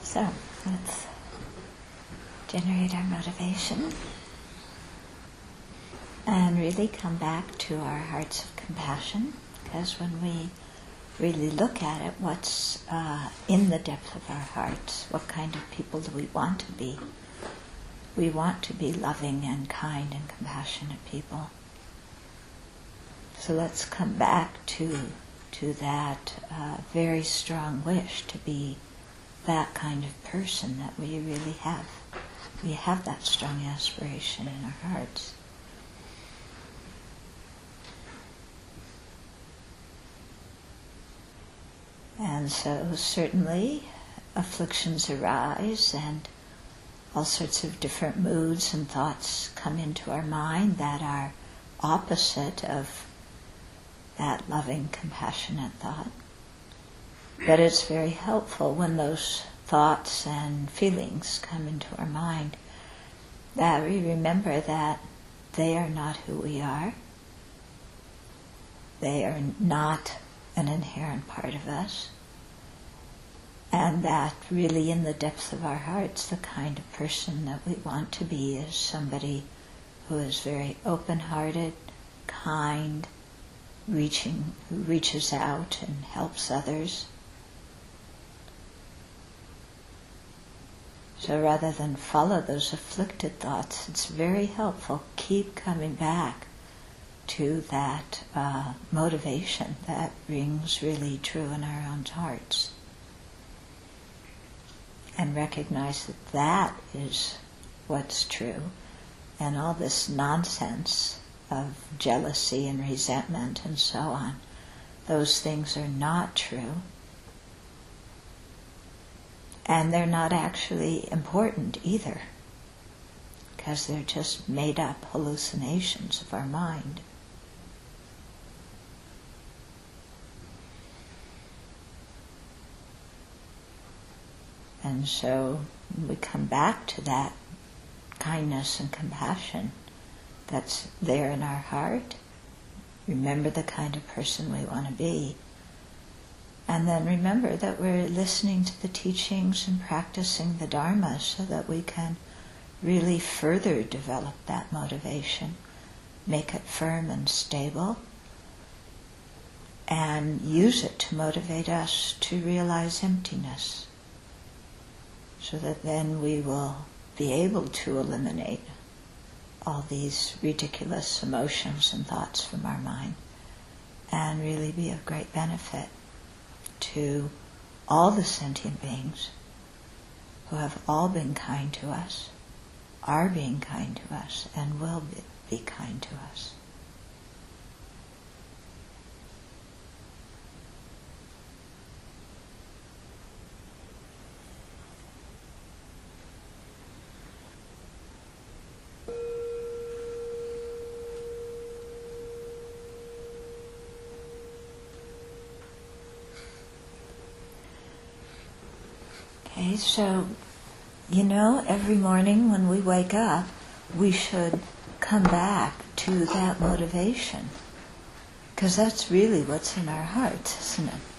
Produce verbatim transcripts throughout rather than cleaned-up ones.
So let's generate our motivation and really come back to our hearts of compassion, because when we really look at it, what's uh, in the depth of our hearts, what kind of people do we want to be? We want to be loving and kind and compassionate people. So let's come back to to that uh, very strong wish to be that kind of person that we really have. We have that strong aspiration in our hearts. And so certainly afflictions arise and all sorts of different moods and thoughts come into our mind that are opposite of that loving, compassionate thought. But it's very helpful when those thoughts and feelings come into our mind that we remember that they are not who we are. They are not an inherent part of us. And that really in the depths of our hearts, the kind of person that we want to be is somebody who is very open-hearted, kind, reaching, who reaches out and helps others. So rather than follow those afflicted thoughts, it's very helpful. Keep coming back to that uh, motivation that rings really true in our own hearts. And recognize that that is what's true. And all this nonsense of jealousy and resentment and so on, those things are not true. And they're not actually important either, because they're just made up hallucinations of our mind. And so we come back to that kindness and compassion that's there in our heart. Remember the kind of person we want to be. And then remember that we're listening to the teachings and practicing the Dharma so that we can really further develop that motivation, make it firm and stable, and use it to motivate us to realize emptiness, so that then we will be able to eliminate all these ridiculous emotions and thoughts from our mind and really be of great benefit to all the sentient beings who have all been kind to us, are being kind to us, and will be, be kind to us. Okay, so, you know, every morning when we wake up, we should come back to that motivation, because that's really what's in our hearts, isn't it?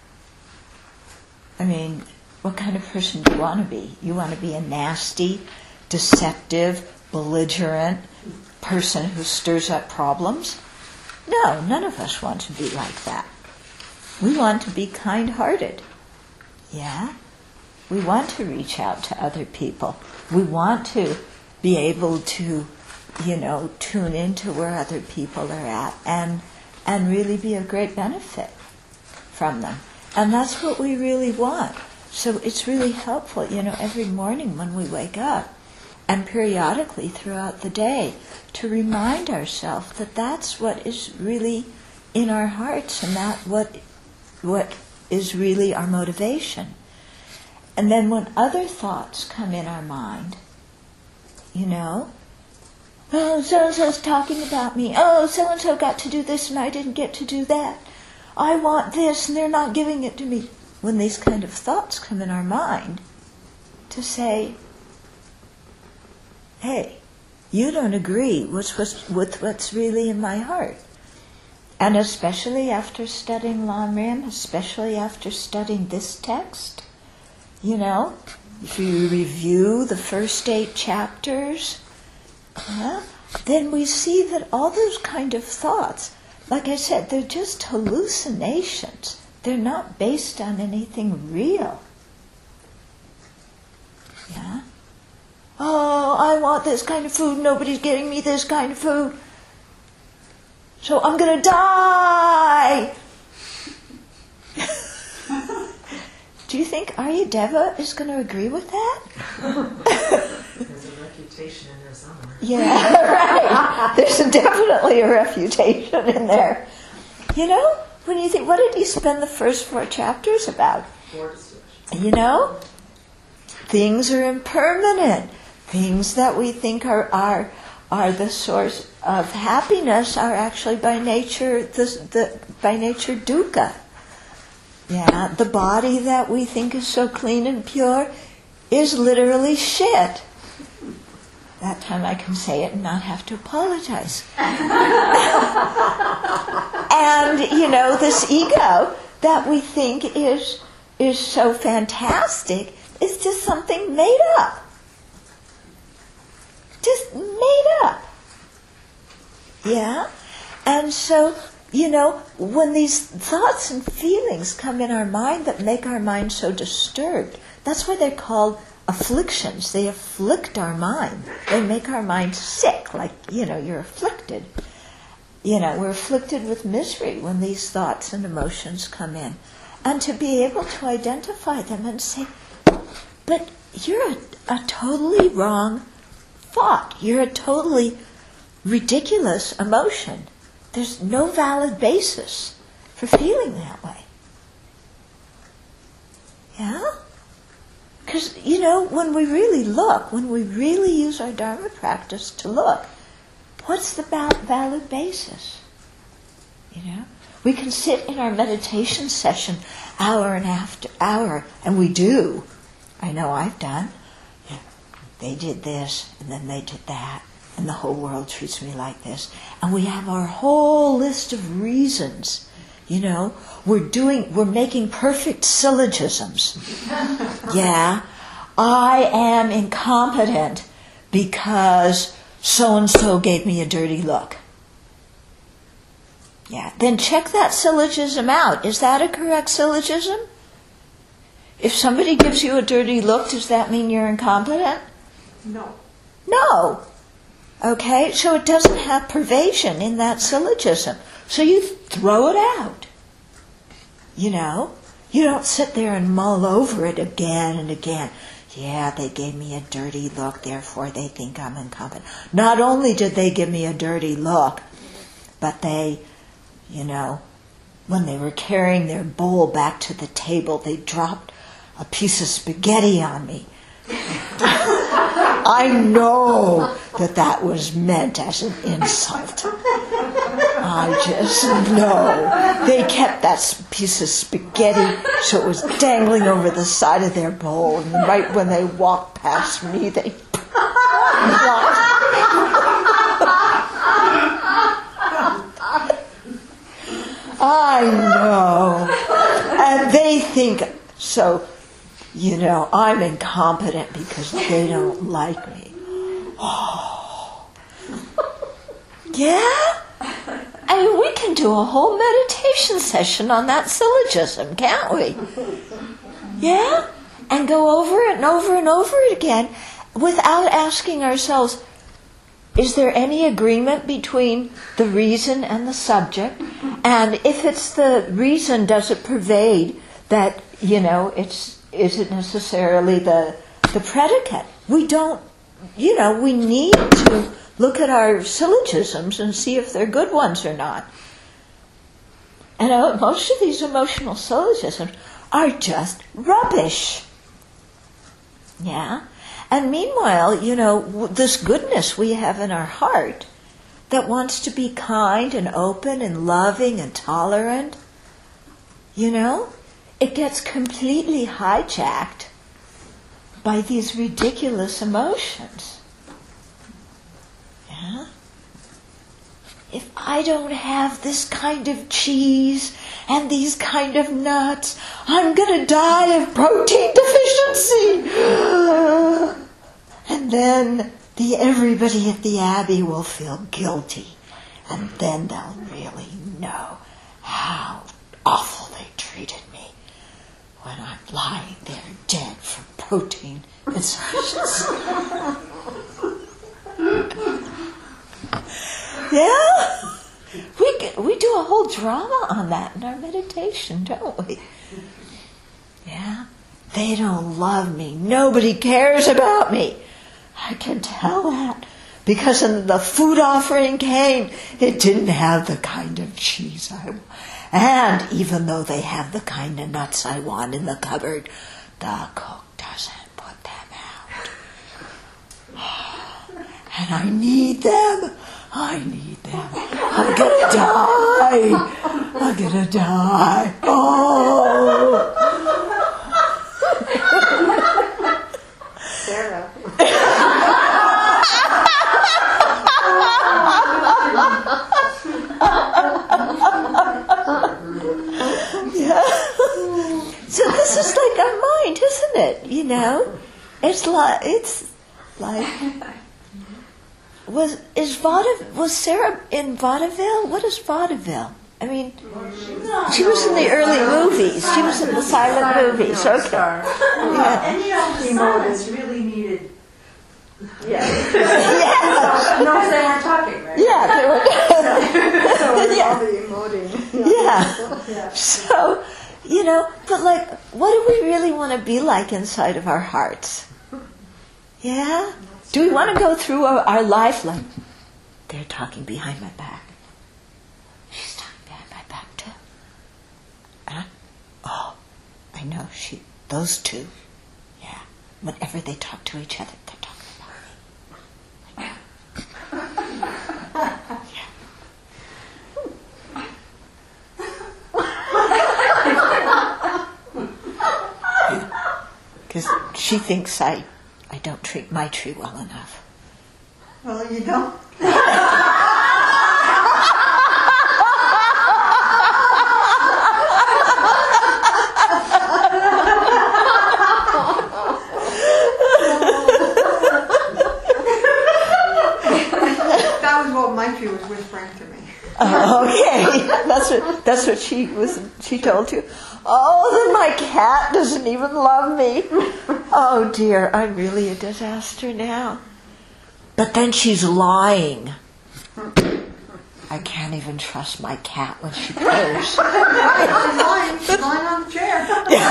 I mean, what kind of person do you want to be? You want to be a nasty, deceptive, belligerent person who stirs up problems? No, none of us want to be like that. We want to be kind-hearted. Yeah? We want to reach out to other people. We want to be able to, you know, tune into where other people are at and and really be of great benefit from them. And that's what we really want. So it's really helpful, you know, every morning when we wake up and periodically throughout the day to remind ourselves that that's what is really in our hearts and that what what is really our motivation. And then when other thoughts come in our mind, you know, oh, so-and-so's talking about me. Oh, so-and-so got to do this and I didn't get to do that. I want this and they're not giving it to me. When these kind of thoughts come in our mind, to say, hey, you don't agree with what's, with what's really in my heart. And especially after studying Lam Rim, especially after studying this text, you know, if you review the first eight chapters, yeah, then we see that all those kind of thoughts, like I said, they're just hallucinations. They're not based on anything real. Yeah? Oh, I want this kind of food. Nobody's getting me this kind of food. So I'm going to die. Do you think Aryadeva is going to agree with that? There's a refutation in there somewhere. Yeah, right. There's definitely a refutation in there. You know, when you think, what did he spend the first four chapters about? Four discussions. You know, things are impermanent. Things that we think are are are the source of happiness are actually by nature the the by nature dukkha. Yeah, the body that we think is so clean and pure is literally shit. That time I can say it and not have to apologize. And, you know, this ego that we think is is so fantastic is just something made up. Just made up. Yeah? And so, you know, when these thoughts and feelings come in our mind that make our mind so disturbed, that's why they're called afflictions. They afflict our mind. They make our mind sick, like, you know, you're afflicted. You know, we're afflicted with misery when these thoughts and emotions come in. And to be able to identify them and say, but you're a, a totally wrong thought. You're a totally ridiculous emotion. There's no valid basis for feeling that way. Yeah? Because, you know, when we really look, when we really use our Dharma practice to look, what's the val- valid basis? You know? We can sit in our meditation session hour and after hour, and we do. I know I've done. Yeah. They did this, and then they did that, and the whole world treats me like this. And we have our whole list of reasons. You know, we're doing, we're making perfect syllogisms. Yeah, I am incompetent because so-and-so gave me a dirty look. Yeah, then check that syllogism out. Is that a correct syllogism? If somebody gives you a dirty look, does that mean you're incompetent? No. No. Okay, so it doesn't have pervasion in that syllogism. So you throw it out. You know? You don't sit there and mull over it again and again. Yeah, they gave me a dirty look, therefore they think I'm incompetent. Not only did they give me a dirty look, but they, you know, when they were carrying their bowl back to the table, they dropped a piece of spaghetti on me. I know that that was meant as an insult. I just know. They kept that piece of spaghetti so it was dangling over the side of their bowl, and right when they walked past me, they walked. I know. And they think, so, you know, I'm incompetent because they don't like me. Oh. Yeah? I mean, we can do a whole meditation session on that syllogism, can't we? Yeah? And go over it and over and over it again without asking ourselves, is there any agreement between the reason and the subject? And if it's the reason, does it pervade that, you know, it's is it necessarily the the predicate? We don't, you know, we need to look at our syllogisms and see if they're good ones or not. And uh, most of these emotional syllogisms are just rubbish. Yeah? And meanwhile, you know, this goodness we have in our heart that wants to be kind and open and loving and tolerant, you know, it gets completely hijacked by these ridiculous emotions. Yeah? If I don't have this kind of cheese and these kind of nuts, I'm going to die of protein deficiency. then the everybody at the Abbey will feel guilty, and then they'll really know how awful they treated me when I'm lying there dead from protein insufficiency. Yeah, we get, we do a whole drama on that in our meditation, don't we? Yeah, they don't love me. Nobody cares about me. I can tell that because when the food offering came, it didn't have the kind of cheese I want. And even though they have the kind of nuts I want in the cupboard, the cook doesn't put them out. And I need them. I need them. I'm gonna die. I'm gonna die. Oh. Sarah. Yeah. So this is like our mind, isn't it? You know, it's like it's like was is vaudeville was Sarah in vaudeville? What is vaudeville? I mean, she was in the early movies. She was in the silent movies. Okay. Yeah. Any of the moments really needed. Yeah. Yeah. No, they weren't talking, right? Yeah. They were. So it's Yeah. all the emoting. Yeah. Yeah. So, you know, but like, what do we really want to be like inside of our hearts? Yeah? Do we want to go through our, our life like, they're talking behind my back? She's talking behind my back too. Huh? Oh, I know, she, those two. Yeah. Whenever they talk to each other, they're talking about me. Yeah. Because she thinks I, I don't treat my tree well enough. Well, you don't. That was what my tree was whispering to me. Oh, okay, that's what that's what she was. She told you. Oh, then my cat doesn't even love me. Oh dear, I'm really a disaster now. But then she's lying. I can't even trust my cat when she purrs. She's lying. She's lying on the chair.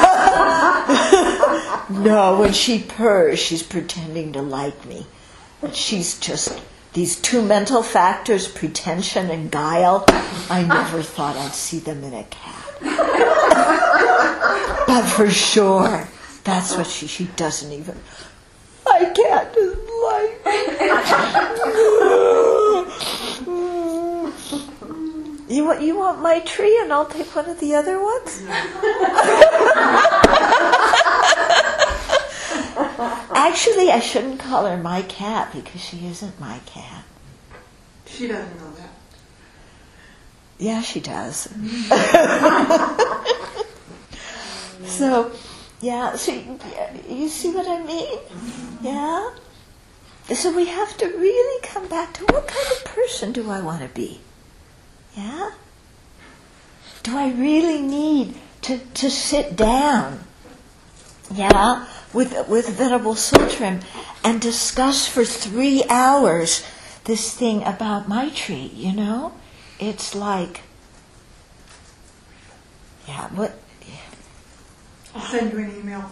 No, when she purrs, she's pretending to like me. But she's just these two mental factors, pretension and guile. I never thought I'd see them in a cat. But for sure, that's what she, she doesn't even, my cat doesn't like me. You want, you want my tree and I'll take one of the other ones? Actually, I shouldn't call her my cat because she isn't my cat. She doesn't know that. Yeah, she does. So, yeah, so you, you see what I mean? Yeah? So we have to really come back to what kind of person do I want to be? Yeah? Do I really need to, to sit down, yeah, with, with Venerable Sultrim and discuss for three hours this thing about my tree, you know? It's like, yeah, what? I'll send you an email.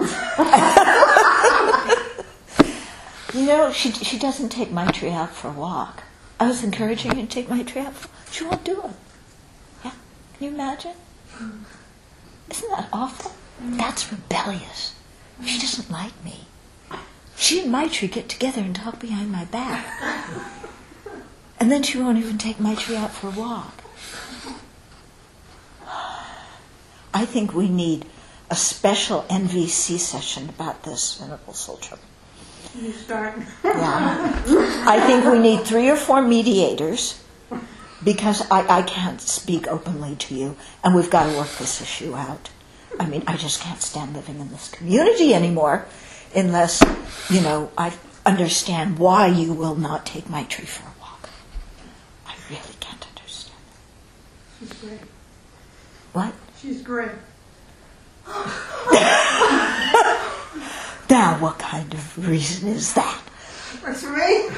You know, she she doesn't take my tree out for a walk. I was encouraging her to take my tree out for a walk. She won't do it. Yeah, can you imagine? Isn't that awful? That's rebellious. She doesn't like me. She and my tree get together and talk behind my back. And then she won't even take my tree out for a walk. I think we need a special N V C session about this, Venerable Sultrim. You start. Yeah. I think we need three or four mediators because I, I can't speak openly to you, and we've got to work this issue out. I mean, I just can't stand living in this community anymore unless, you know, I understand why you will not take my tree for a walk. I really can't understand. She's great. What? She's great. Now, what kind of reason is that? What's for me?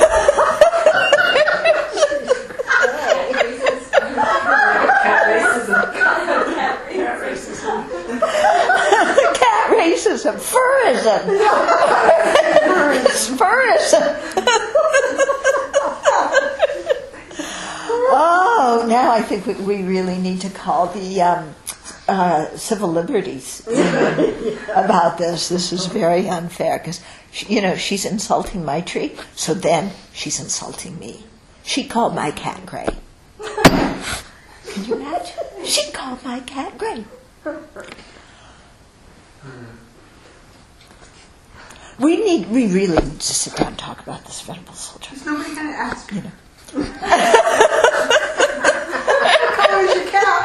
Cat racism. Cat racism. Cat racism, furrism. Furrism. Oh, now I think we, we really need to call the um, uh, civil liberties about this. This is very unfair because, you know, she's insulting my tree, so then she's insulting me. She called my cat gray. Can you imagine? She called my cat gray. We need, we really need to sit down and talk about this venerable soldier. Is nobody going to ask You you? know. What color is your cat?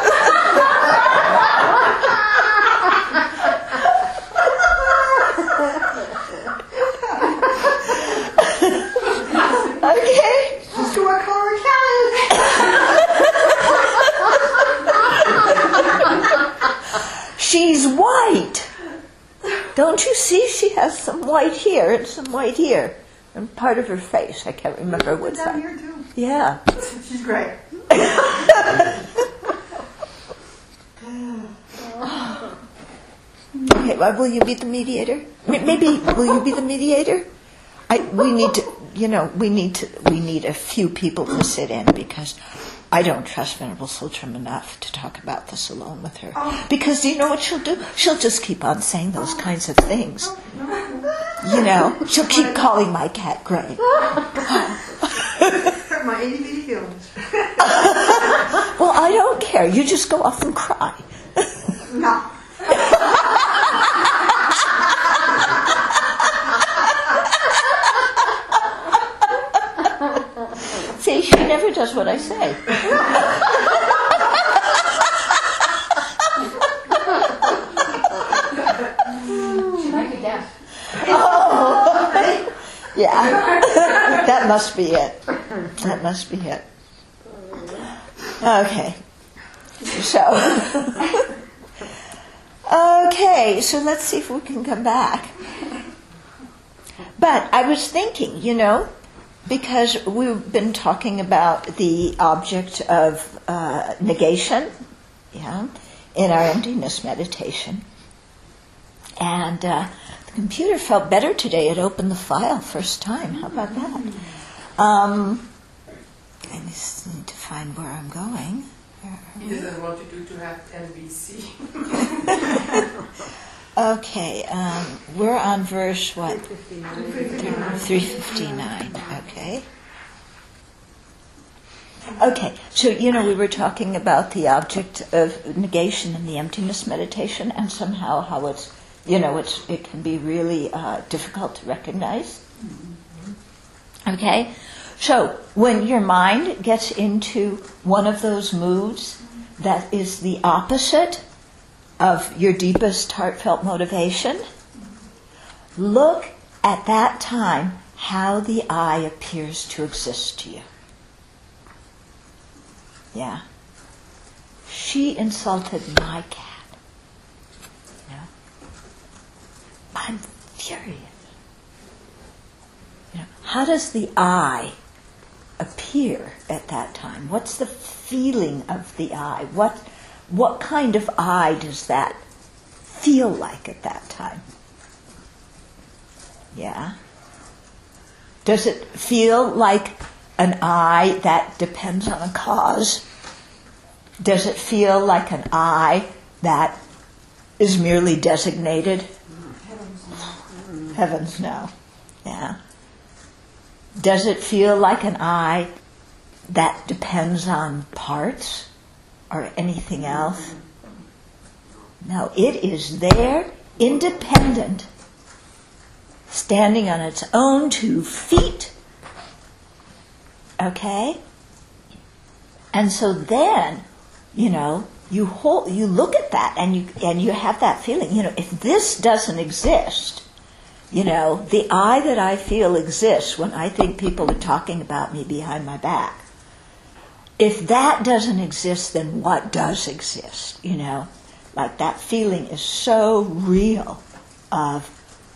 Okay. Just what color your cat is? She's white. Don't you see? She has some white here and some white here. And part of her face. I can't remember what's Down that. here too. Yeah. She's great. Okay, well, will you be the mediator? M- Maybe, will you be the mediator? I, we need to, you know, we need to, we need a few people to sit in because I don't trust Venerable Sultram enough to talk about this alone with her. Oh. Because you know what she'll do? She'll just keep on saying those kinds of things. You know, she'll keep calling my cat gray. Hurt my itty bitty feelings. Well, I don't care. You just go off and cry. No. See, she never does what I say. She might be deaf. Oh, yeah. That must be it. That must be it. Okay. So, okay, so let's see if we can come back. But I was thinking, you know, because we've been talking about the object of uh, negation, yeah, in our emptiness meditation. And uh, the computer felt better today. It opened the file first time. How about that? Um, I just need to find where I'm going. Where are He we? doesn't want you to have N B C. Okay, um, we're on verse what? three fifty-nine. Okay. Okay, so you know we were talking about the object of negation in the emptiness meditation, and somehow how it's, you know, it's it can be really uh, difficult to recognize. Okay, so when your mind gets into one of those moods that is the opposite of your deepest heartfelt motivation, look at that time how the I appears to exist to you. Yeah. She insulted my cat. You know? I'm furious. You know, how does the I appear at that time? What's the feeling of the I? What what kind of I does that feel like at that time? Yeah. Does it feel like an I that depends on a cause? Does it feel like an I that is merely designated? Heavens no. Yeah. Does it feel like an I that depends on parts or anything else? No, it is there, independent, standing on its own two feet. Okay? And so then, you know, you hold, you look at that and you and you have that feeling, you know, if this doesn't exist, You know, the I that I feel exists when I think people are talking about me behind my back. If that doesn't exist, then what does exist? You know, like that feeling is so real of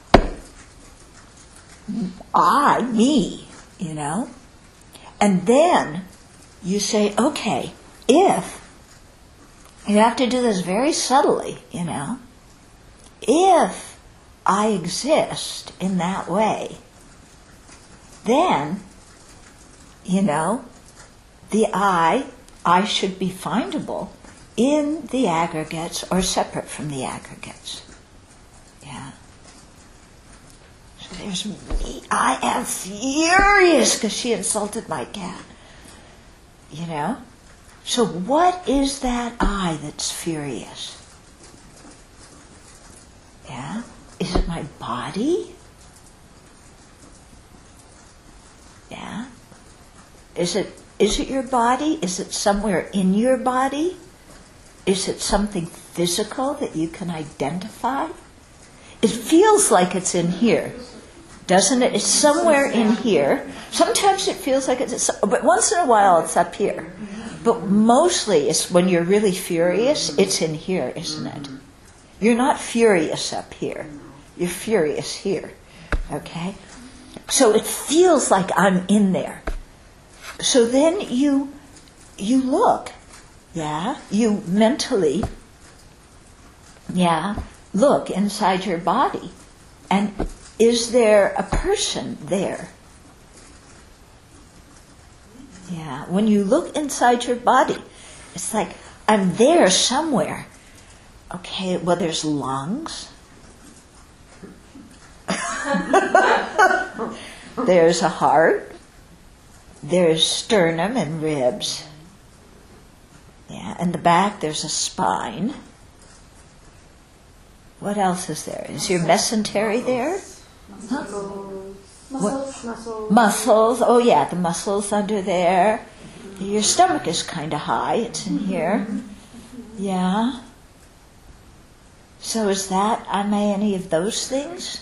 I, me, you know. And then you say, okay, if, you have to do this very subtly, you know, if I exist in that way, then, you know, the I, I should be findable in the aggregates or separate from the aggregates. Yeah. So there's me. I am furious because she insulted my cat. You know? So what is that I that's furious? Yeah? Is it my body? Yeah? Is it is it your body? Is it somewhere in your body? Is it something physical that you can identify? It feels like it's in here, doesn't it? It's somewhere in here. Sometimes it feels like it's, but once in a while it's up here. But mostly it's when you're really furious, it's in here, isn't it? You're not furious up here. You're furious here. Okay? So it feels like I'm in there. So then you you look, yeah, you mentally, yeah, look inside your body. And is there a person there? Yeah, when you look inside your body, it's like, I'm there somewhere. Okay, well, there's lungs. There's a heart. There's sternum and ribs. Yeah, in the back there's a spine. What else is there? Is your mesentery there? Huh? Muscles, muscles. Muscles. Oh yeah, the muscles under there. Your stomach is kind of high. It's in here. Yeah. So is that, am I any of those things?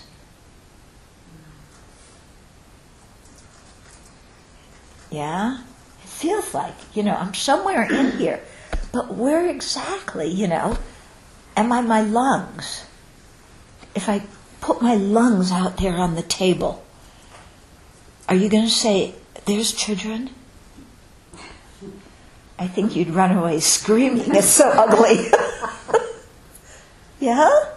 Yeah? It feels like, you know, I'm somewhere in here. But where exactly, you know? Am I my lungs? If I put my lungs out there on the table, are you going to say, there's children? I think you'd run away screaming. It's so ugly. Yeah?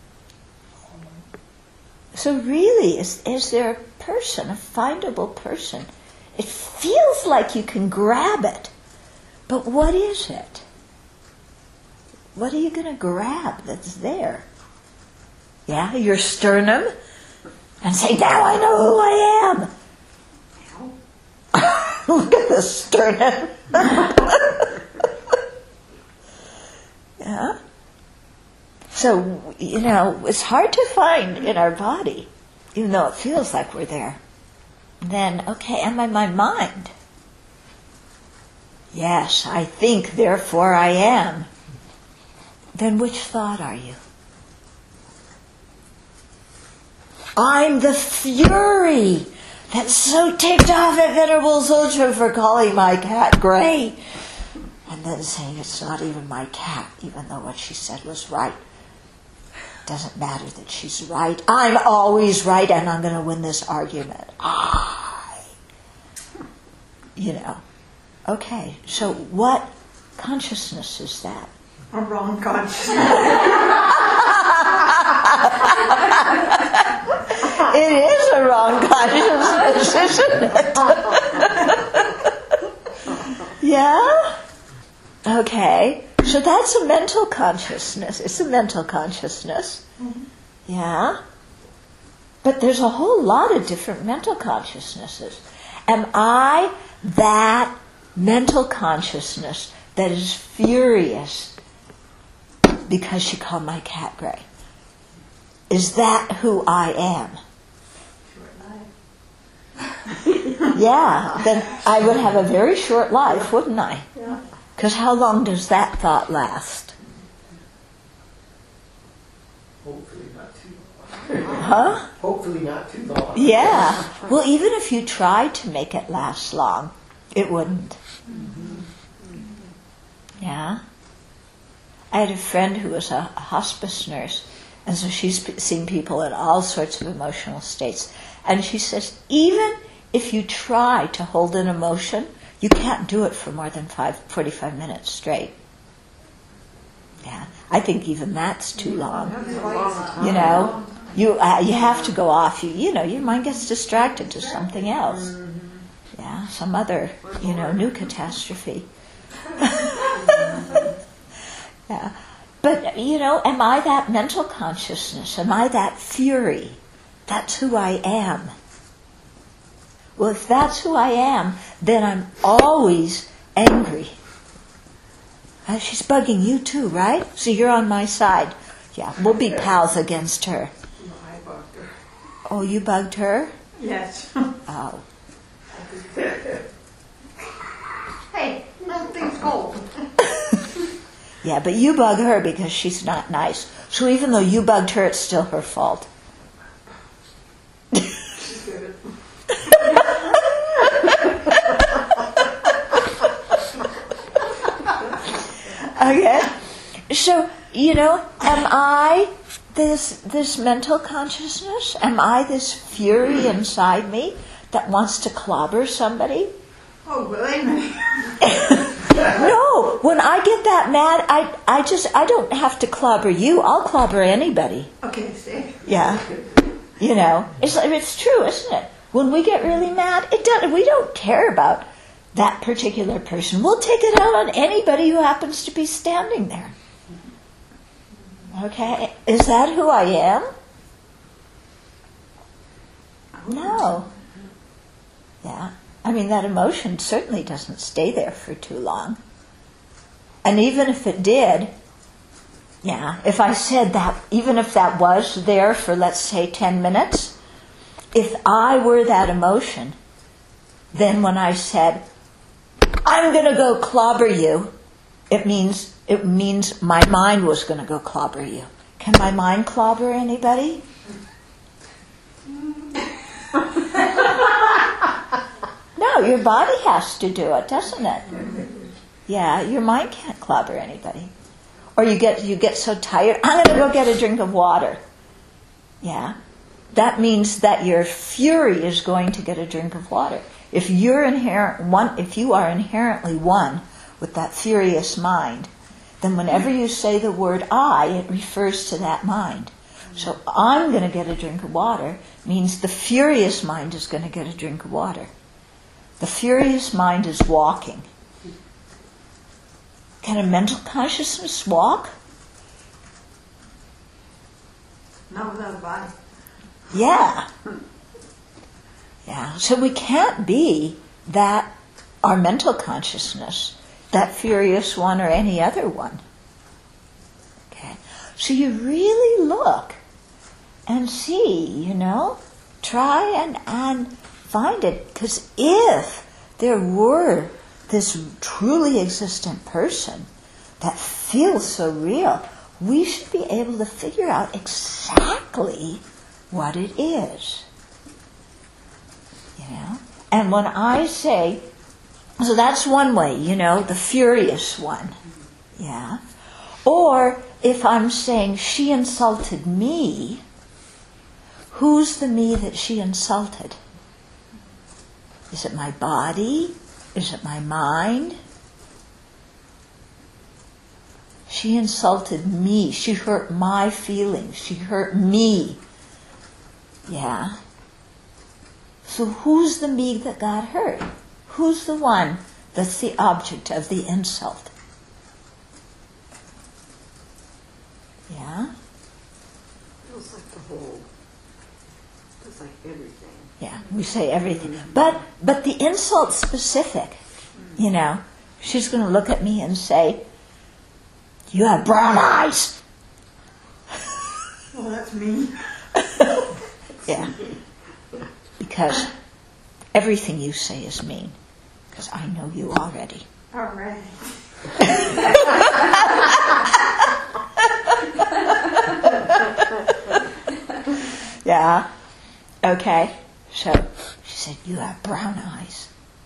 So really, is, is there a person, a findable person? It feels like you can grab it. But what is it? What are you going to grab that's there? Yeah, your sternum? And say, now I know who I am. Look at the sternum. Yeah? So, you know, it's hard to find in our body, even though it feels like we're there. Then, okay, am I my mind? Yes, I think, therefore I am. Then which thought are you? I'm the fury that's so ticked off at Venerable Dzogchen for calling my cat gray. And then saying it's not even my cat, even though what she said was right. Doesn't matter that she's right. I'm always right, and I'm going to win this argument. I, you know. Okay, so what consciousness is that? A wrong consciousness. It is a wrong consciousness, isn't it? Yeah? Okay. So that's a mental consciousness. It's a mental consciousness. Mm-hmm. Yeah? But there's a whole lot of different mental consciousnesses. Am I that mental consciousness that is furious because she called my cat gray? Is that who I am? Yeah, then I would have a very short life, wouldn't I? Yeah. Because how long does that thought last? Hopefully not too long. Huh? Hopefully not too long. Yeah. Well, even if you tried to make it last long, it wouldn't. Yeah. I had a friend who was a hospice nurse, and so she's seen people in all sorts of emotional states. And she says, even if you try to hold an emotion, you can't do it for more than five, forty-five minutes straight. Yeah. I think even that's too long. You know, you uh, you have to go off. You you know, your mind gets distracted to something else. Yeah, some other, you know, new catastrophe. Yeah. But, you know, am I that mental consciousness? Am I that fury? That's who I am. Well, if that's who I am, then I'm always angry. Uh, she's bugging you too, right? So you're on my side. Yeah, we'll be pals against her. No, I bugged her. Oh, you bugged her? Yes. Oh. Hey, nothing's cold. Yeah, but you bug her because she's not nice. So even though you bugged her, it's still her fault. She's good. Okay. So, you know, am I this this mental consciousness? Am I this fury inside me that wants to clobber somebody? Oh, believe me. No, when I get that mad, I, I just, I don't have to clobber you. I'll clobber anybody. Okay, see. Yeah. You know, it's, it's true, isn't it? When we get really mad, it does, we don't care about that particular person. We'll take it out on anybody who happens to be standing there. Okay? Is that who I am? No. Yeah. I mean, that emotion certainly doesn't stay there for too long. And even if it did, yeah, if I said that, even if that was there for, let's say, ten minutes, if I were that emotion, then when I said, I'm going to go clobber you, it means it means my mind was going to go clobber you. Can my mind clobber anybody? No, your body has to do it, doesn't it? Yeah, your mind can't clobber anybody. Or you get you get so tired, I'm going to go get a drink of water. Yeah, that means that your fury is going to get a drink of water. If you're inherent one, if you are inherently one with that furious mind, then whenever you say the word I, it refers to that mind. So I'm going to get a drink of water means the furious mind is going to get a drink of water. The furious mind is walking. Can a mental consciousness walk? Not without a body. Yeah. Yeah. So we can't be that, our mental consciousness, that furious one or any other one. Okay. So you really look and see, you know, try and, and find it. Because if there were this truly existent person that feels so real, we should be able to figure out exactly what it is. You know? And when I say, so that's one way, you know, the furious one. Yeah. Or if I'm saying she insulted me, who's the me that she insulted? Is it my body? Is it my mind? She insulted me. She hurt my feelings. She hurt me. Yeah. So who's the me that got hurt? Who's the one that's the object of the insult? Yeah? Feels like the whole. Feels like everything. Yeah, we say everything. But but the insult's specific. You know, she's going to look at me and say, you have brown eyes. Well, that's mean. Yeah. Because everything you say is mean. Because I know you already. All right. Yeah. Okay. So she said, "You have brown eyes."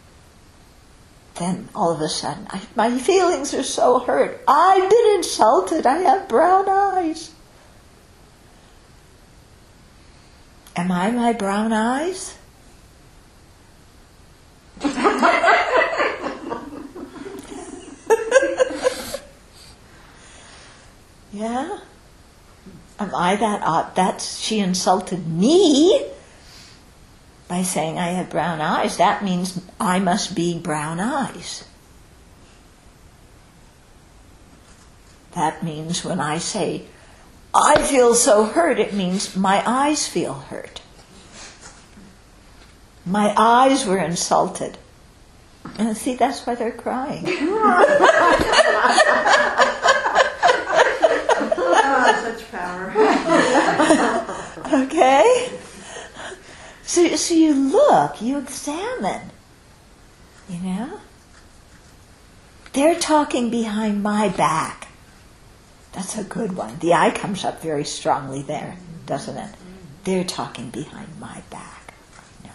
Then all of a sudden, I, my feelings are so hurt. I've been insulted. I have brown eyes. Am I my brown eyes? Yeah? Am I that odd? That's, she insulted me by saying I have brown eyes. That means I must be brown eyes. That means when I say, I feel so hurt, it means my eyes feel hurt. My eyes were insulted. And see, that's why they're crying. Oh, such power. Okay? So, so you look, you examine. You know? They're talking behind my back. That's a good one. The I comes up very strongly there, doesn't it? They're talking behind my back. No.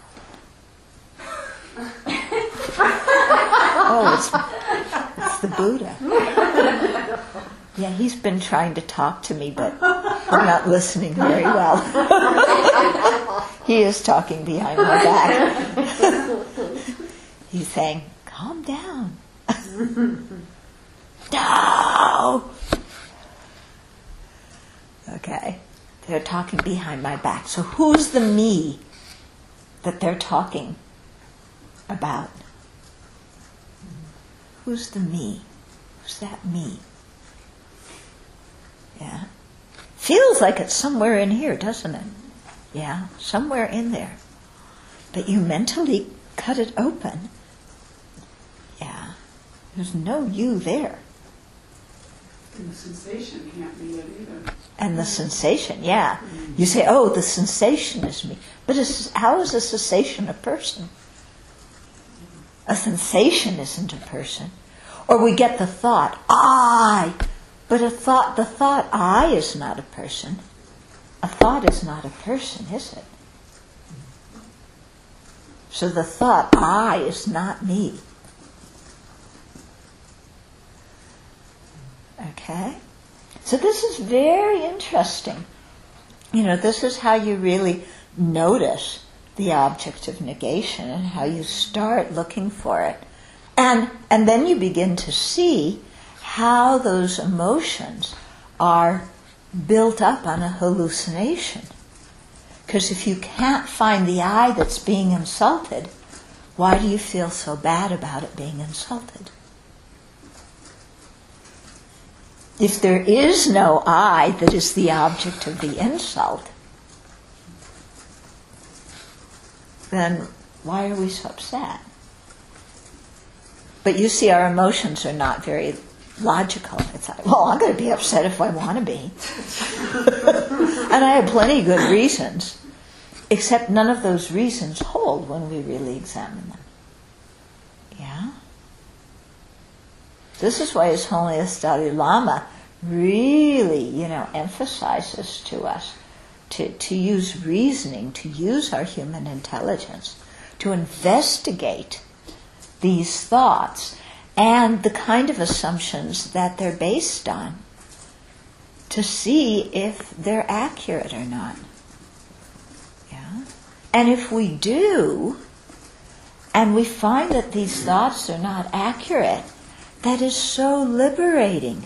Oh, it's, it's the Buddha. Yeah, he's been trying to talk to me, but I'm not listening very well. He is talking behind my back. He's saying, calm down. No! Okay, they're talking behind my back. So who's the me that they're talking about? Who's the me? Who's that me? Yeah. Feels like it's somewhere in here, doesn't it? Yeah, somewhere in there. But you mentally cut it open. Yeah. There's no you there. And the sensation can't be it either. And the sensation, yeah. You say, oh, the sensation is me. But it's, how is a sensation a person? A sensation isn't a person. Or we get the thought, I. But a thought, the thought I is not a person. A thought is not a person, is it? So the thought I is not me. Okay? So this is very interesting. You know, this is how you really notice the object of negation and how you start looking for it. And and then you begin to see how those emotions are built up on a hallucination. Because if you can't find the I that's being insulted, why do you feel so bad about it being insulted? If there is no I that is the object of the insult, then why are we so upset? But you see, our emotions are not very logical. It's like, well, I'm going to be upset if I want to be. And I have plenty of good reasons, except none of those reasons hold when we really examine them. Yeah? This is why His Holiness Dalai Lama really, you know, emphasizes to us to, to use reasoning, to use our human intelligence, to investigate these thoughts and the kind of assumptions that they're based on, to see if they're accurate or not. Yeah? And if we do, and we find that these thoughts are not accurate, that is so liberating.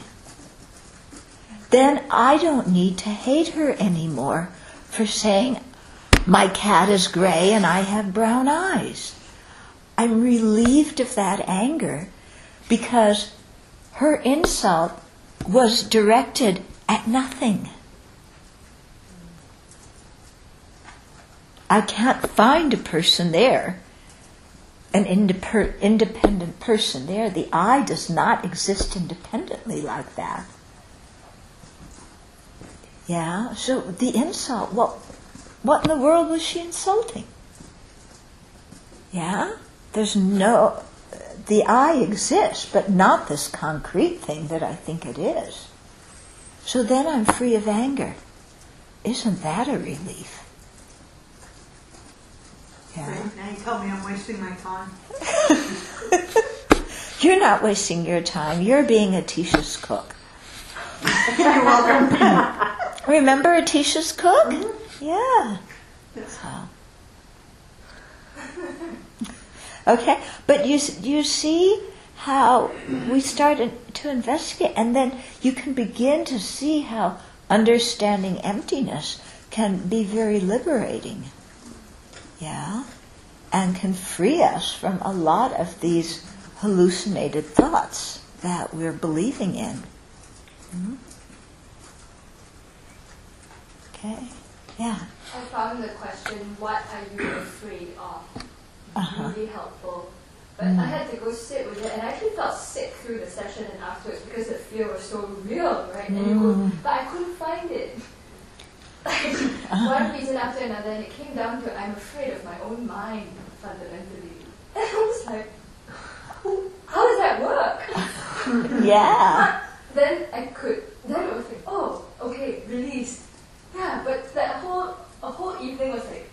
Then I don't need to hate her anymore for saying, my cat is gray and I have brown eyes. I'm relieved of that anger because her insult was directed at nothing. I can't find a person there, an indep- independent person there. The I does not exist independently like that. Yeah, so the insult, what, what in the world was she insulting? Yeah, there's no, the I exists, but not this concrete thing that I think it is. So then I'm free of anger. Isn't that a relief? Yeah. Now you tell me I'm wasting my time. You're not wasting your time. You're being Atisha's cook. You're welcome. Remember Atisha's cook? Mm-hmm. Yeah. Yes. So. Okay, but you you see how we started to investigate, and then you can begin to see how understanding emptiness can be very liberating. Yeah, and can free us from a lot of these hallucinated thoughts that we're believing in. Hmm? Okay, yeah. I found the question, what are you afraid of? Uh-huh. Really helpful. But Mm. I had to go sit with it, and I actually felt sick through the session and afterwards because the fear was so real, right? And you go, Mm. but I couldn't find it. Uh-huh. One reason after another, and it came down to I'm afraid of my own mind, fundamentally. And I was like, how does that work? Yeah. Then I could, then I was like, oh, okay, released. Yeah, but that whole, a whole evening was like,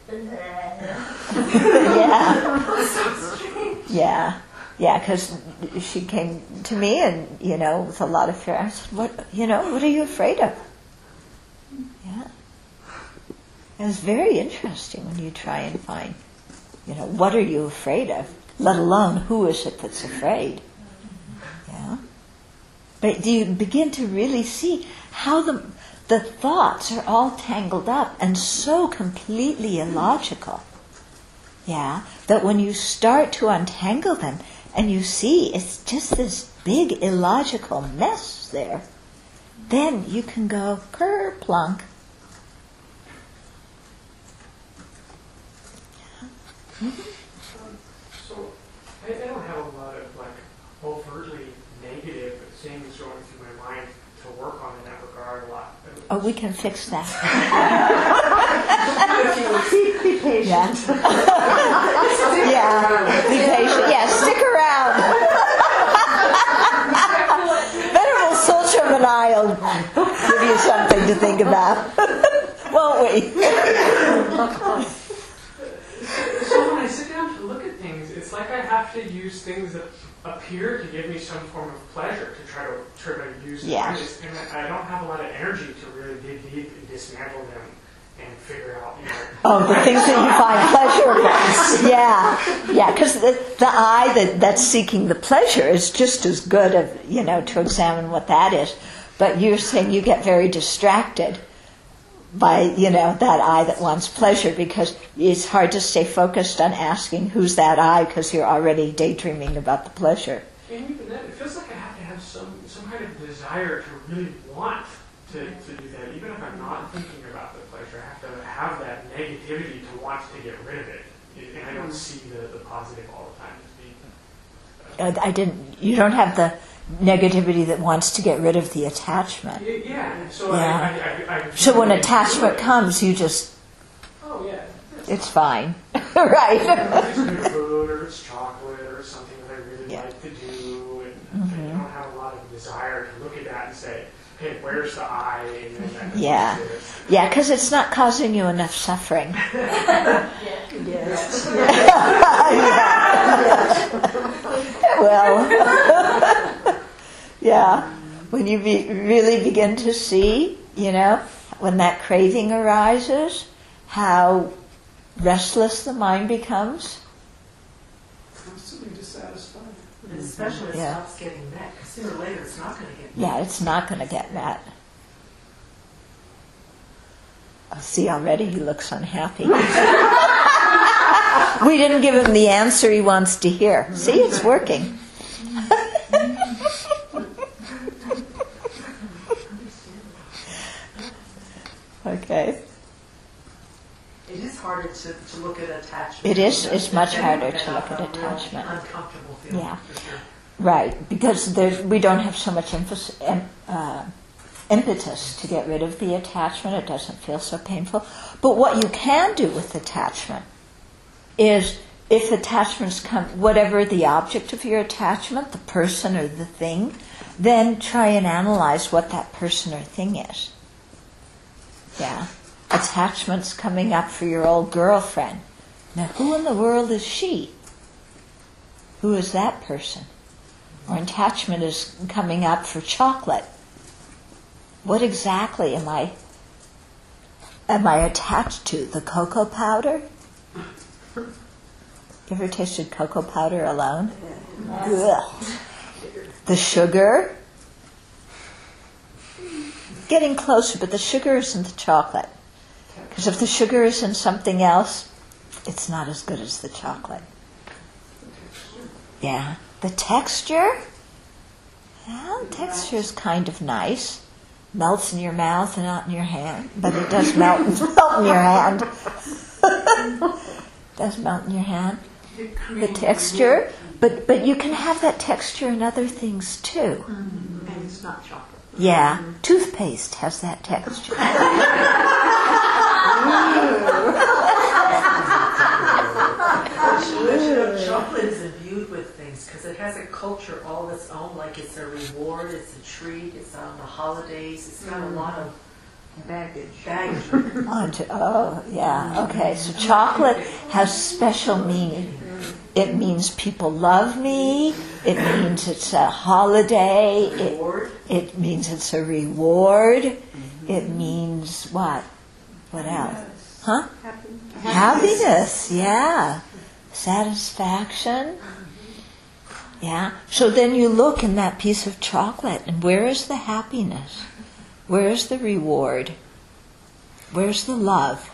Yeah. it was so strange. Yeah, yeah, because she came to me and, you know, with a lot of fear. I said, what, you know, what are you afraid of? Yeah. It was very interesting when you try and find, you know, what are you afraid of? Let alone who is it that's afraid? Yeah. But you begin to really see how the, the thoughts are all tangled up and so completely illogical. Yeah, that when you start to untangle them and you see it's just this big illogical mess there, then you can go kerplunk. So, I, I don't have a lot of like overtly negative things going through my mind to work on in that regard a lot. Oh, we can fix that. Be patient. Yeah. Yeah. Be patient. Yeah, stick around. Venerable Sultram and I will give you something to think about. Won't we? So when I sit down to look at things, it's like I have to use things that appear to give me some form of pleasure to try to try to use them. Yeah. I just, and I I don't have a lot of energy to really dig deep and dismantle them and figure out, you know. Oh, the things that you find pleasurable. Yeah, yeah, because the, the eye that, that's seeking the pleasure is just as good, of, you know, to examine what that is. But you're saying you get very distracted by, you know, that eye that wants pleasure, because it's hard to stay focused on asking who's that eye because you're already daydreaming about the pleasure. And even then, it feels like I have to have some, some kind of desire to really want to, to do that. Even if I'm not thinking about the pleasure, I have to have that negativity to want to get rid of it. And I don't see the, the positive all the time as being. I, I didn't. You don't have the negativity that wants to get rid of the attachment. Yeah, yeah. So Yeah. I, I, I, I So when I attachment enjoy it. comes, you just, Oh yeah. it's fine, right? It's good food, or it's chocolate, or something that I really Yeah. like to do, and Mhm. I don't have a lot of desire to look at that and say, "Hey, where's the eye?" And then I Yeah. want to- Yeah, because it's not causing you enough suffering. Yes. Well, yeah, when you be, really begin to see, you know, when that craving arises, how restless the mind becomes. Constantly dissatisfied. And especially if it Yeah. stops getting met, 'cause sooner or later it's not going to get met. Yeah, it's not going to get met. Oh, see, already he looks unhappy. We didn't give him the answer he wants to hear. See, it's working. Okay. It is harder to, to look at attachment. It is- You know, it's much and harder then to look at a real attachment. Uncomfortable feeling. Yeah. For sure. Right, because there's, we don't have so much emphasis, em, uh, impetus to get rid of the attachment. It doesn't feel so painful. But what you can do with attachment is, if attachments come, whatever the object of your attachment, the person or the thing, then try and analyze what that person or thing is. Yeah. Attachments coming up for your old girlfriend. Now, who in the world is she? Who is that person? Or attachment is coming up for chocolate. What exactly am I am I attached to? The cocoa powder? You ever tasted cocoa powder alone? Ugh. The sugar? Getting closer, but the sugar isn't the chocolate. Because if the sugar is in something else, it's not as good as the chocolate. Yeah. The texture? Well, texture is kind of nice. Melts in your mouth and not in your hand. But it does melt, melt in your hand. does melt in your hand. The texture. But but you can have that texture in other things too. And it's not chocolate. Yeah. Toothpaste has that texture. Chocolate is imbued with things because it has a culture all its own, like it's a reward, it's a treat, it's on the holidays, it's got a lot of Baggage. baggage. Onto, oh, yeah, okay. So chocolate has special meaning. It means people love me. It means it's a holiday. It, Reward. it means it's a reward. It means what? What else? Huh? Happiness. Happiness, yeah. Satisfaction. Yeah. So then you look in that piece of chocolate, and where is the happiness? Where is the reward? Where's the love?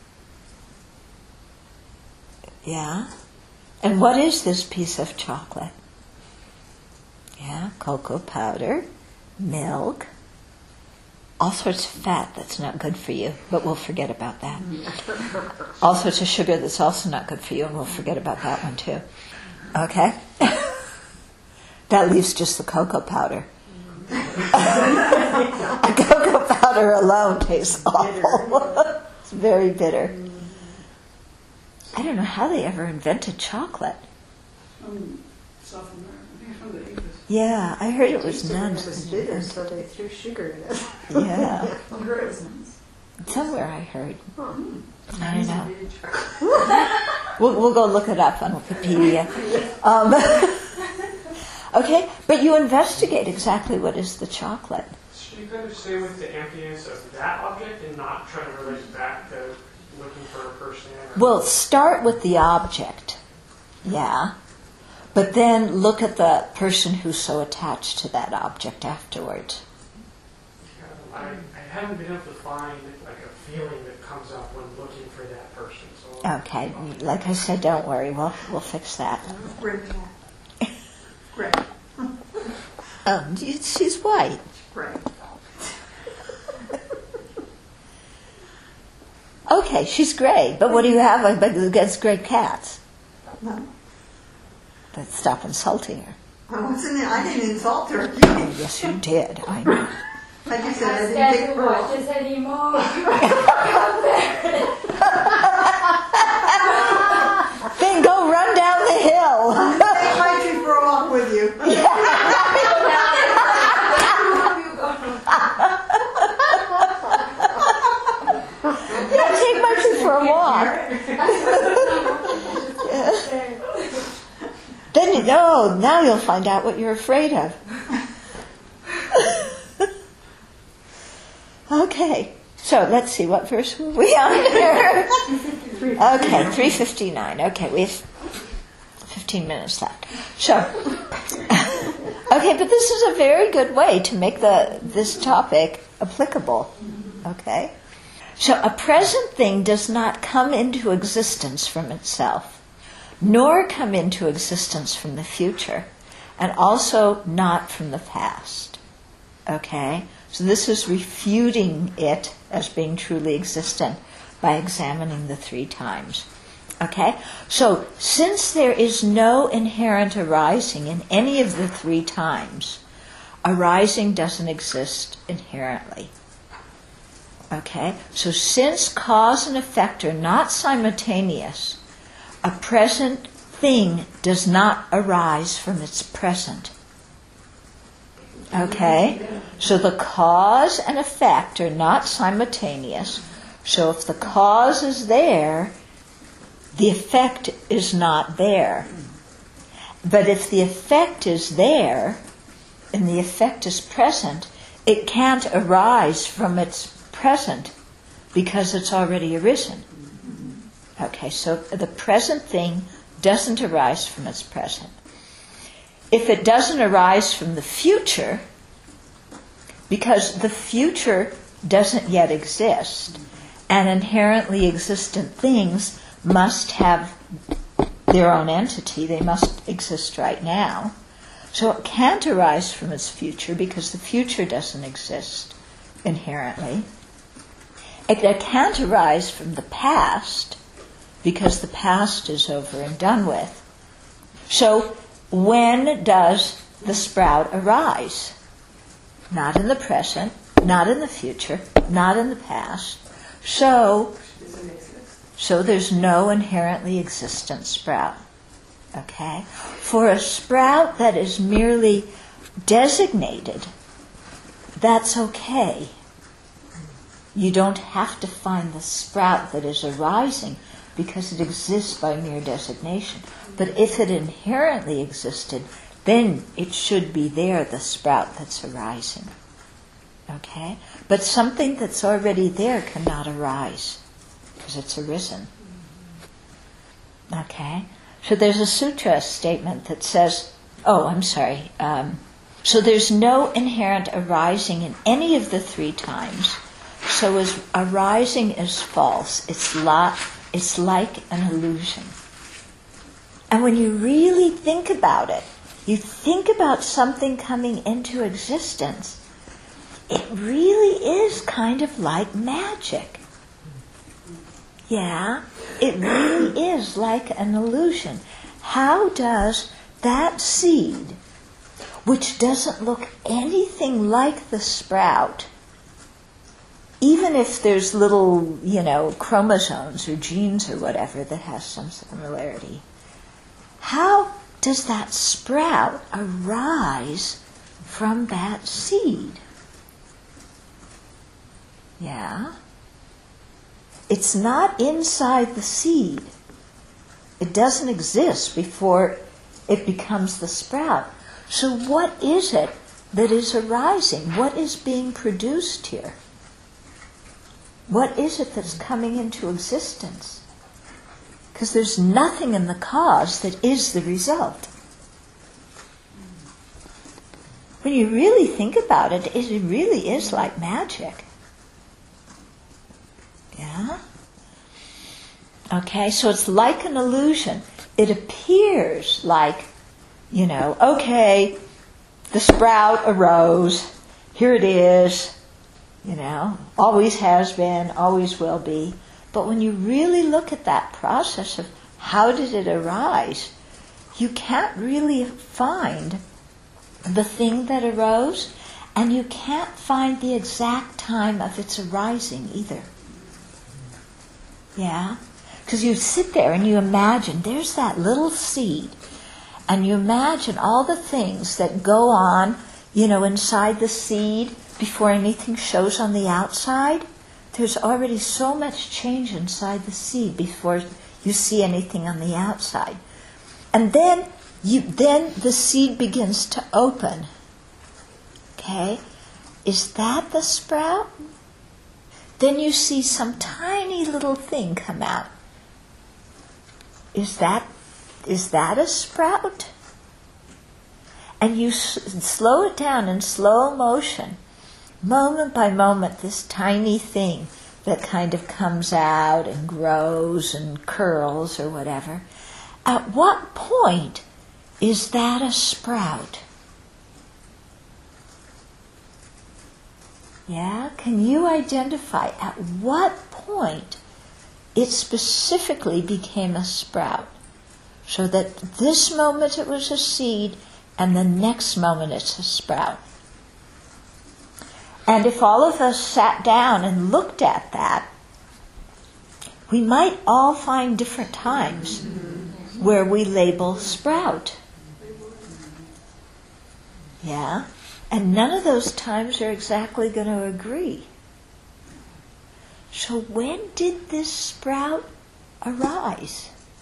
Yeah? And what is this piece of chocolate? Yeah, cocoa powder, milk, all sorts of fat that's not good for you, but we'll forget about that. All sorts of sugar that's also not good for you, and we'll forget about that one too. Okay? That leaves just the cocoa powder. A cocoa powder alone tastes awful. It's very bitter. I don't know how they ever invented chocolate. From South America, I think it's from the Incas. Yeah, I heard it was It nuns. was bitter, so they threw sugar in it. Yeah, I heard it was nuns. somewhere I heard. Huh. I don't know. We'll, we'll go look it up on Wikipedia. Um, okay, but you investigate exactly what is the chocolate. Should you kind of stay with the emptiness of that object and not try to relate it back to looking for a person? Or Well, start with the object, yeah, but then look at the person who's so attached to that object afterwards. I, I haven't been able to find like a feeling that comes up when looking for that person. So Okay, like I said, don't worry, we'll, we'll fix that. Great. Great. Oh, she's white. Great. Okay, she's gray, but what do you have against gray cats? No. But stop insulting her. I wasn't. I didn't insult her. Oh, yes, you did. I know. Like you I said, I can't didn't stand take to her watch off. this anymore. Then go run down the hill. Take my tree for a walk with you. Yeah, take my tree for a walk. Then you know, now you'll find out what you're afraid of. Okay, so let's see, what verse were we on here? Okay, three fifty-nine. Okay, we have fifteen minutes left. So, okay, but this is a very good way to make the this topic applicable. Okay? So a present thing does not come into existence from itself, nor come into existence from the future, and also not from the past. Okay? So this is refuting it as being truly existent by examining the three times. Okay? So since there is no inherent arising in any of the three times, arising doesn't exist inherently. Okay? So since cause and effect are not simultaneous, a present thing does not arise from its present. Okay? So the cause and effect are not simultaneous. So if the cause is there, the effect is not there. But if the effect is there, and the effect is present, it can't arise from its present because it's already arisen. Okay, so the present thing doesn't arise from its present. If it doesn't arise from the future, because the future doesn't yet exist, and inherently existent things must have their own entity, they must exist right now. So it can't arise from its future because the future doesn't exist inherently. It, it can't arise from the past because the past is over and done with. So when does the sprout arise? Not in the present, not in the future, not in the past. So, so there's no inherently existent sprout. Okay? For a sprout that is merely designated, that's okay. You don't have to find the sprout that is arising because it exists by mere designation. But if it inherently existed, then it should be there, the sprout that's arising. Okay? But something that's already there cannot arise because it's arisen. Okay? So there's a sutra statement that says, oh, I'm sorry. Um, so there's no inherent arising in any of the three times. So as arising is false. It's, la- it's like an illusion. And when you really think about it, you think about something coming into existence, it really is kind of like magic. Yeah, it really is like an illusion. How does that seed, which doesn't look anything like the sprout, even if there's little, you know, chromosomes or genes or whatever that has some similarity, how does that sprout arise from that seed? Yeah. It's not inside the seed. It doesn't exist before it becomes the sprout. So what is it that is arising? What is being produced here? What is it that's coming into existence? Because there's nothing in the cause that is the result. When you really think about it, it really is like magic. Yeah? Okay, so it's like an illusion. It appears like, you know, okay, the sprout arose, here it is, you know, always has been, always will be. But when you really look at that process of how did it arise, you can't really find the thing that arose, and you can't find the exact time of its arising either. Yeah? Because you sit there and you imagine, there's that little seed, and you imagine all the things that go on, you know, inside the seed before anything shows on the outside. There's already so much change inside the seed before you see anything on the outside. And then you then the seed begins to open. Okay? Is that the sprout? Then you see some tiny little thing come out. Is that is that a sprout? And you s- slow it down in slow motion. Moment by moment, this tiny thing that kind of comes out and grows and curls or whatever. At what point is that a sprout? Yeah? Can you identify at what point it specifically became a sprout? So that this moment it was a seed and the next moment it's a sprout. And if all of us sat down and looked at that, we might all find different times where we label sprout. Yeah? And none of those times are exactly going to agree. So when did this sprout arise?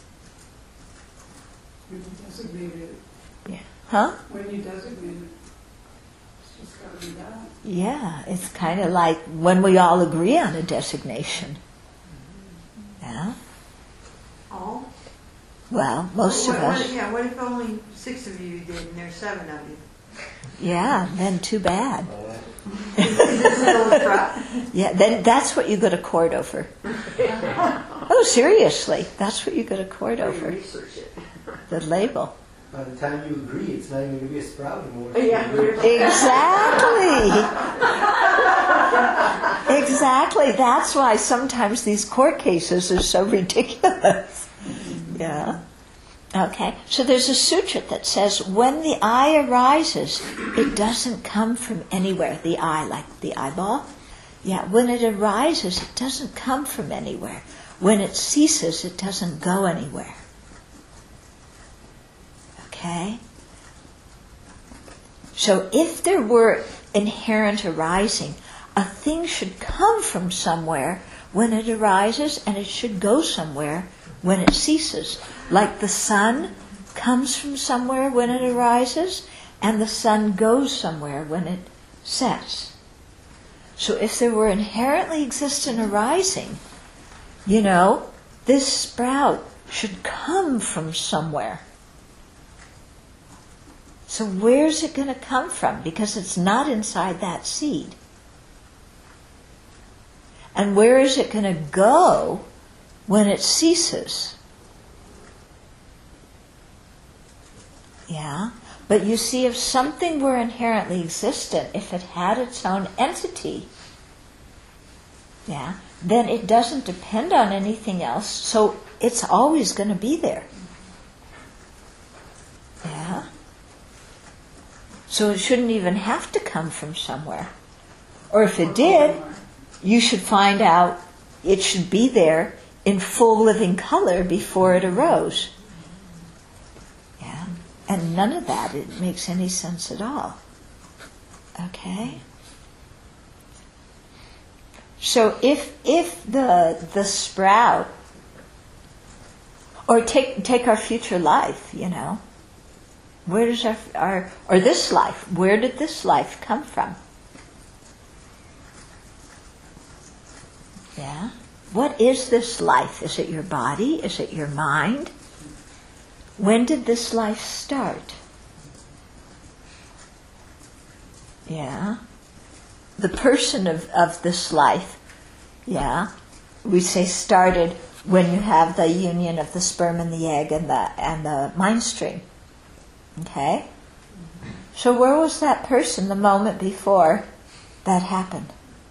When you designate it, Huh? when you designate it, it's just gotta be that. Yeah, it's kind of like when we all agree on a designation. Yeah. All? Well, most what, of what, us. Yeah, what if only six of you did and there's seven of you? Yeah, then too bad. Is this still a trap? Yeah, then that's what you go to court over. Oh, seriously, that's what you go to court over. Research it. The label. By the time you agree, it's not even going to be a sprout anymore. Yeah. Exactly. Exactly. That's why sometimes these court cases are so ridiculous. Yeah. Okay. So there's a sutra that says when the eye arises, it doesn't come from anywhere. The eye, like the eyeball. Yeah. When it arises, it doesn't come from anywhere. When it ceases, it doesn't go anywhere. Okay? So if there were inherent arising, a thing should come from somewhere when it arises, and it should go somewhere when it ceases. Like the sun comes from somewhere when it arises, and the sun goes somewhere when it sets. So if there were inherently existent arising, you know, this sprout should come from somewhere. So where's it going to come from? Because it's not inside that seed. And where is it going to go when it ceases? Yeah. But you see, if something were inherently existent, if it had its own entity, yeah, then it doesn't depend on anything else, so it's always going to be there. Yeah. So it shouldn't even have to come from somewhere. Or if it did, you should find out it should be there in full living color before it arose. Yeah. And none of that, it makes any sense at all. Okay? So if if the the sprout, or take take our future life, you know, where does our, our or this life, where did this life come from? Yeah? What is this life? Is it your body? Is it your mind? When did this life start? Yeah? The person of, of this life, yeah, we say started when you have the union of the sperm and the egg and the and the mind stream. Okay? So where was that person the moment before that happened?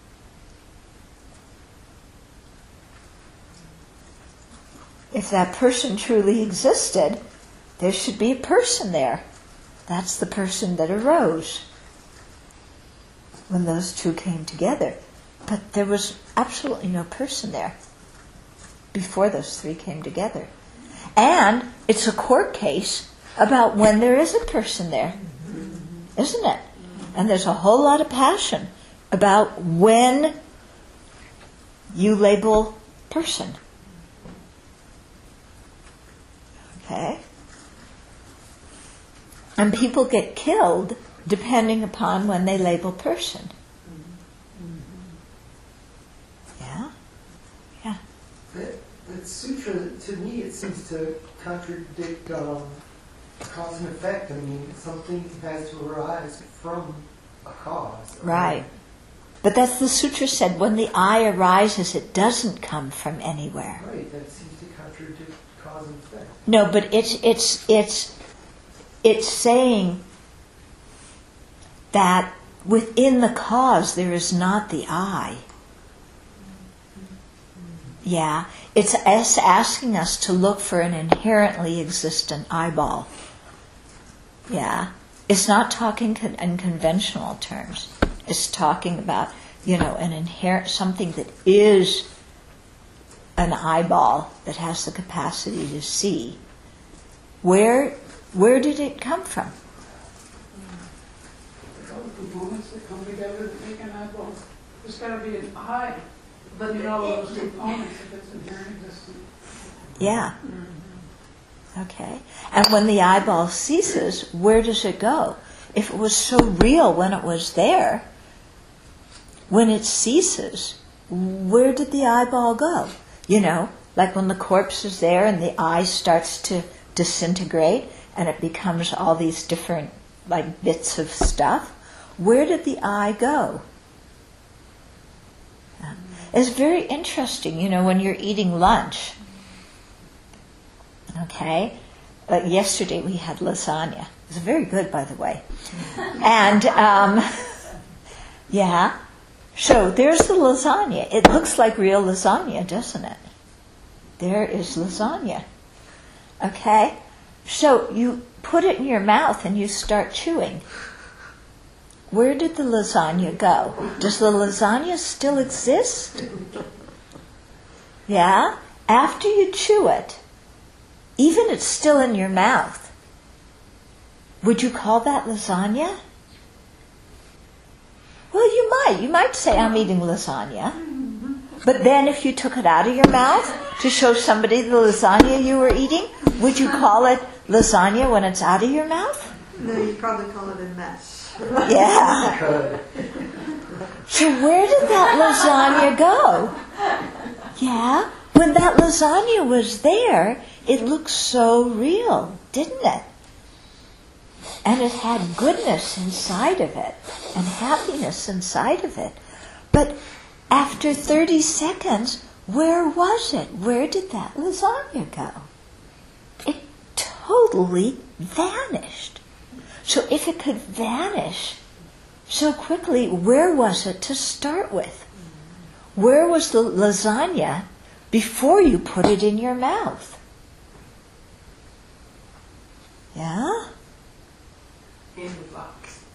If that person truly existed, there should be a person there. That's the person that arose when those two came together. But there was absolutely no person there before those three came together. And it's a court case about when there is a person there, isn't it? And there's a whole lot of passion about when you label person. Okay? And people get killed depending upon when they label person. Yeah? Yeah. That, that sutra, to me, it seems to contradict um, cause and effect. I mean, something has to arise from a cause. Right. But that's the sutra said, when the eye arises, it doesn't come from anywhere. Right, that seems to contradict cause and effect. No, but it's it's it's it's saying that within the cause there is not the I. Yeah, it's us asking us to look for an inherently existent eyeball. Yeah, it's not talking con- in conventional terms. It's talking about, you know, an inherent something that is an eyeball that has the capacity to see. Where where did it come from? Those components that come together to make an eyeball, there's got to be an eye. But You know it- those components if it's inherent existence. Yeah. Okay? And when the eyeball ceases, where does it go? If it was so real when it was there, when it ceases, where did the eyeball go? You know, like when the corpse is there and the eye starts to disintegrate and it becomes all these different, like, bits of stuff. Where did the eye go? Yeah. It's very interesting, you know, when you're eating lunch. Okay? Uh, yesterday we had lasagna. It was very good, by the way. And, um, yeah. So there's the lasagna. It looks like real lasagna, doesn't it? There is lasagna. Okay? So you put it in your mouth and you start chewing. Where did the lasagna go? Does the lasagna still exist? Yeah? After you chew it, even it's still in your mouth, would you call that lasagna? Well, you might. You might say, I'm eating lasagna. But then if you took it out of your mouth to show somebody the lasagna you were eating, would you call it lasagna when it's out of your mouth? No, you'd probably call it a mess. Yeah. So where did that lasagna go? Yeah. When that lasagna was there, it looked so real, didn't it? And it had goodness inside of it and happiness inside of it. But after thirty seconds, where was it? Where did that lasagna go? It totally vanished. So if it could vanish so quickly, where was it to start with? Where was the lasagna before you put it in your mouth? Yeah? In the box.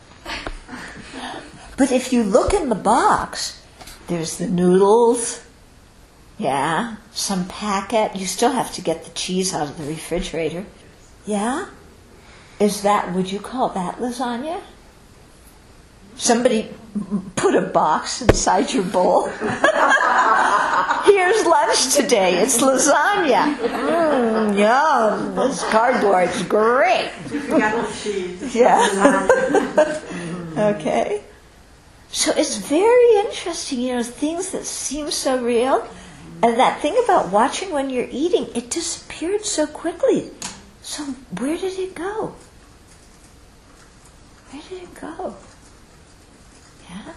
But if you look in the box, there's the noodles, yeah, some packet. You still have to get the cheese out of the refrigerator. Yeah? Is that, would you call that lasagna? Somebody put a box inside your bowl. Here's lunch today. It's lasagna. Mmm, yum. This cardboard's great. You forgot the cheese. Yeah. Okay. So it's very interesting, you know, things that seem so real. And that thing about watching when you're eating, it disappeared so quickly. So where did it go? Where did it go? Yeah?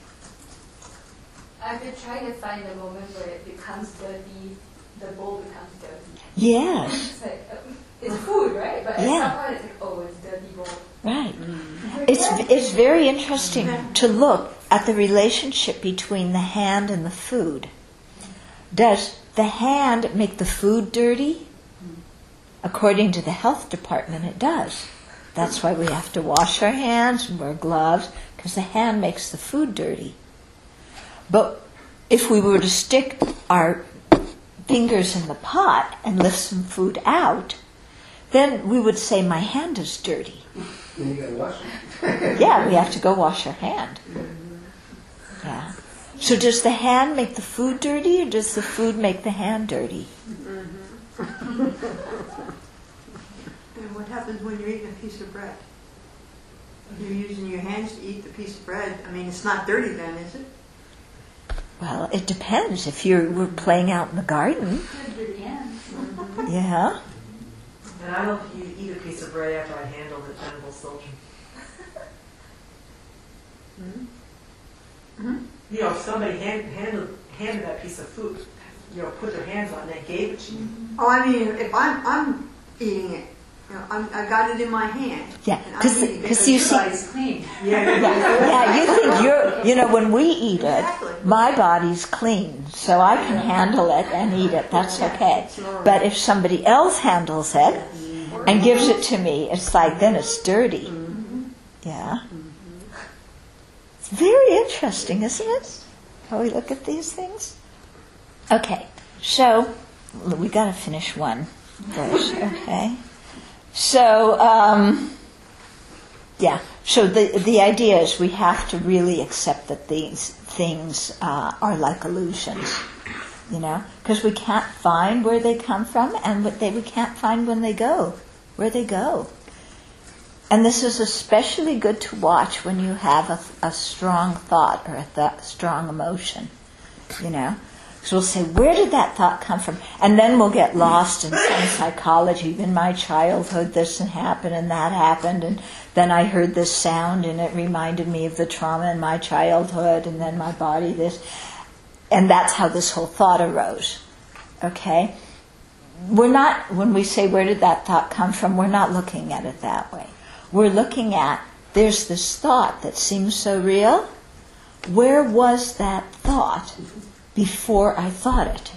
I've been trying to find the moment where it becomes dirty, the bowl becomes dirty. Yes. It's like, um, it's food, right? But at Yeah. some point it's like, oh, it's dirty bowl. Right. It's it's very interesting to look at the relationship between the hand and the food. Does the hand make the food dirty? According to the health department, it does. That's why we have to wash our hands and wear gloves, because the hand makes the food dirty. But if we were to stick our fingers in the pot and lift some food out, then we would say, my hand is dirty. Then you gotta wash it. Yeah, we have to go wash our hand. Yeah. So does the hand make the food dirty, or does the food make the hand dirty? And what happens when you're eating a piece of bread? You're using your hands to eat the piece of bread. I mean, it's not dirty then, is it? Well, it depends. If you were playing out in the garden, yeah. And I don't know if you eat a piece of bread after I handled it, then we'll still. Mm-hmm. You know, if somebody hand, handed, handed that piece of food, you know, put their hands on it and gave it to you. Oh, I mean, if I'm I'm eating it, you know, I'm, I got it in my hand. Yeah, and I'm because eating it. you see, Everybody's clean. Yeah, yeah, yeah, you think you're, you know, when we eat it, Exactly. my body's clean, so I can handle it and eat it. That's okay. But if somebody else handles it and gives it to me, it's like, then it's dirty. Yeah. It's very interesting, isn't it? How we look at these things. Okay, so we got to finish one verse. Okay. So, um, yeah. So the the idea is we have to really accept that these things uh, are like illusions. you know, because we can't find where they come from, and what they we can't find when they go, where they go. And this is especially good to watch when you have a, a strong thought or a th- strong emotion, you know. So we'll say, where did that thought come from? And then we'll get lost in some psychology. In my childhood, this happened and that happened, and then I heard this sound and it reminded me of the trauma in my childhood, and then my body this. And that's how this whole thought arose, okay? We're not, when we say, where did that thought come from, we're not looking at it that way. We're looking at, there's this thought that seems so real. Where was that thought before I thought it?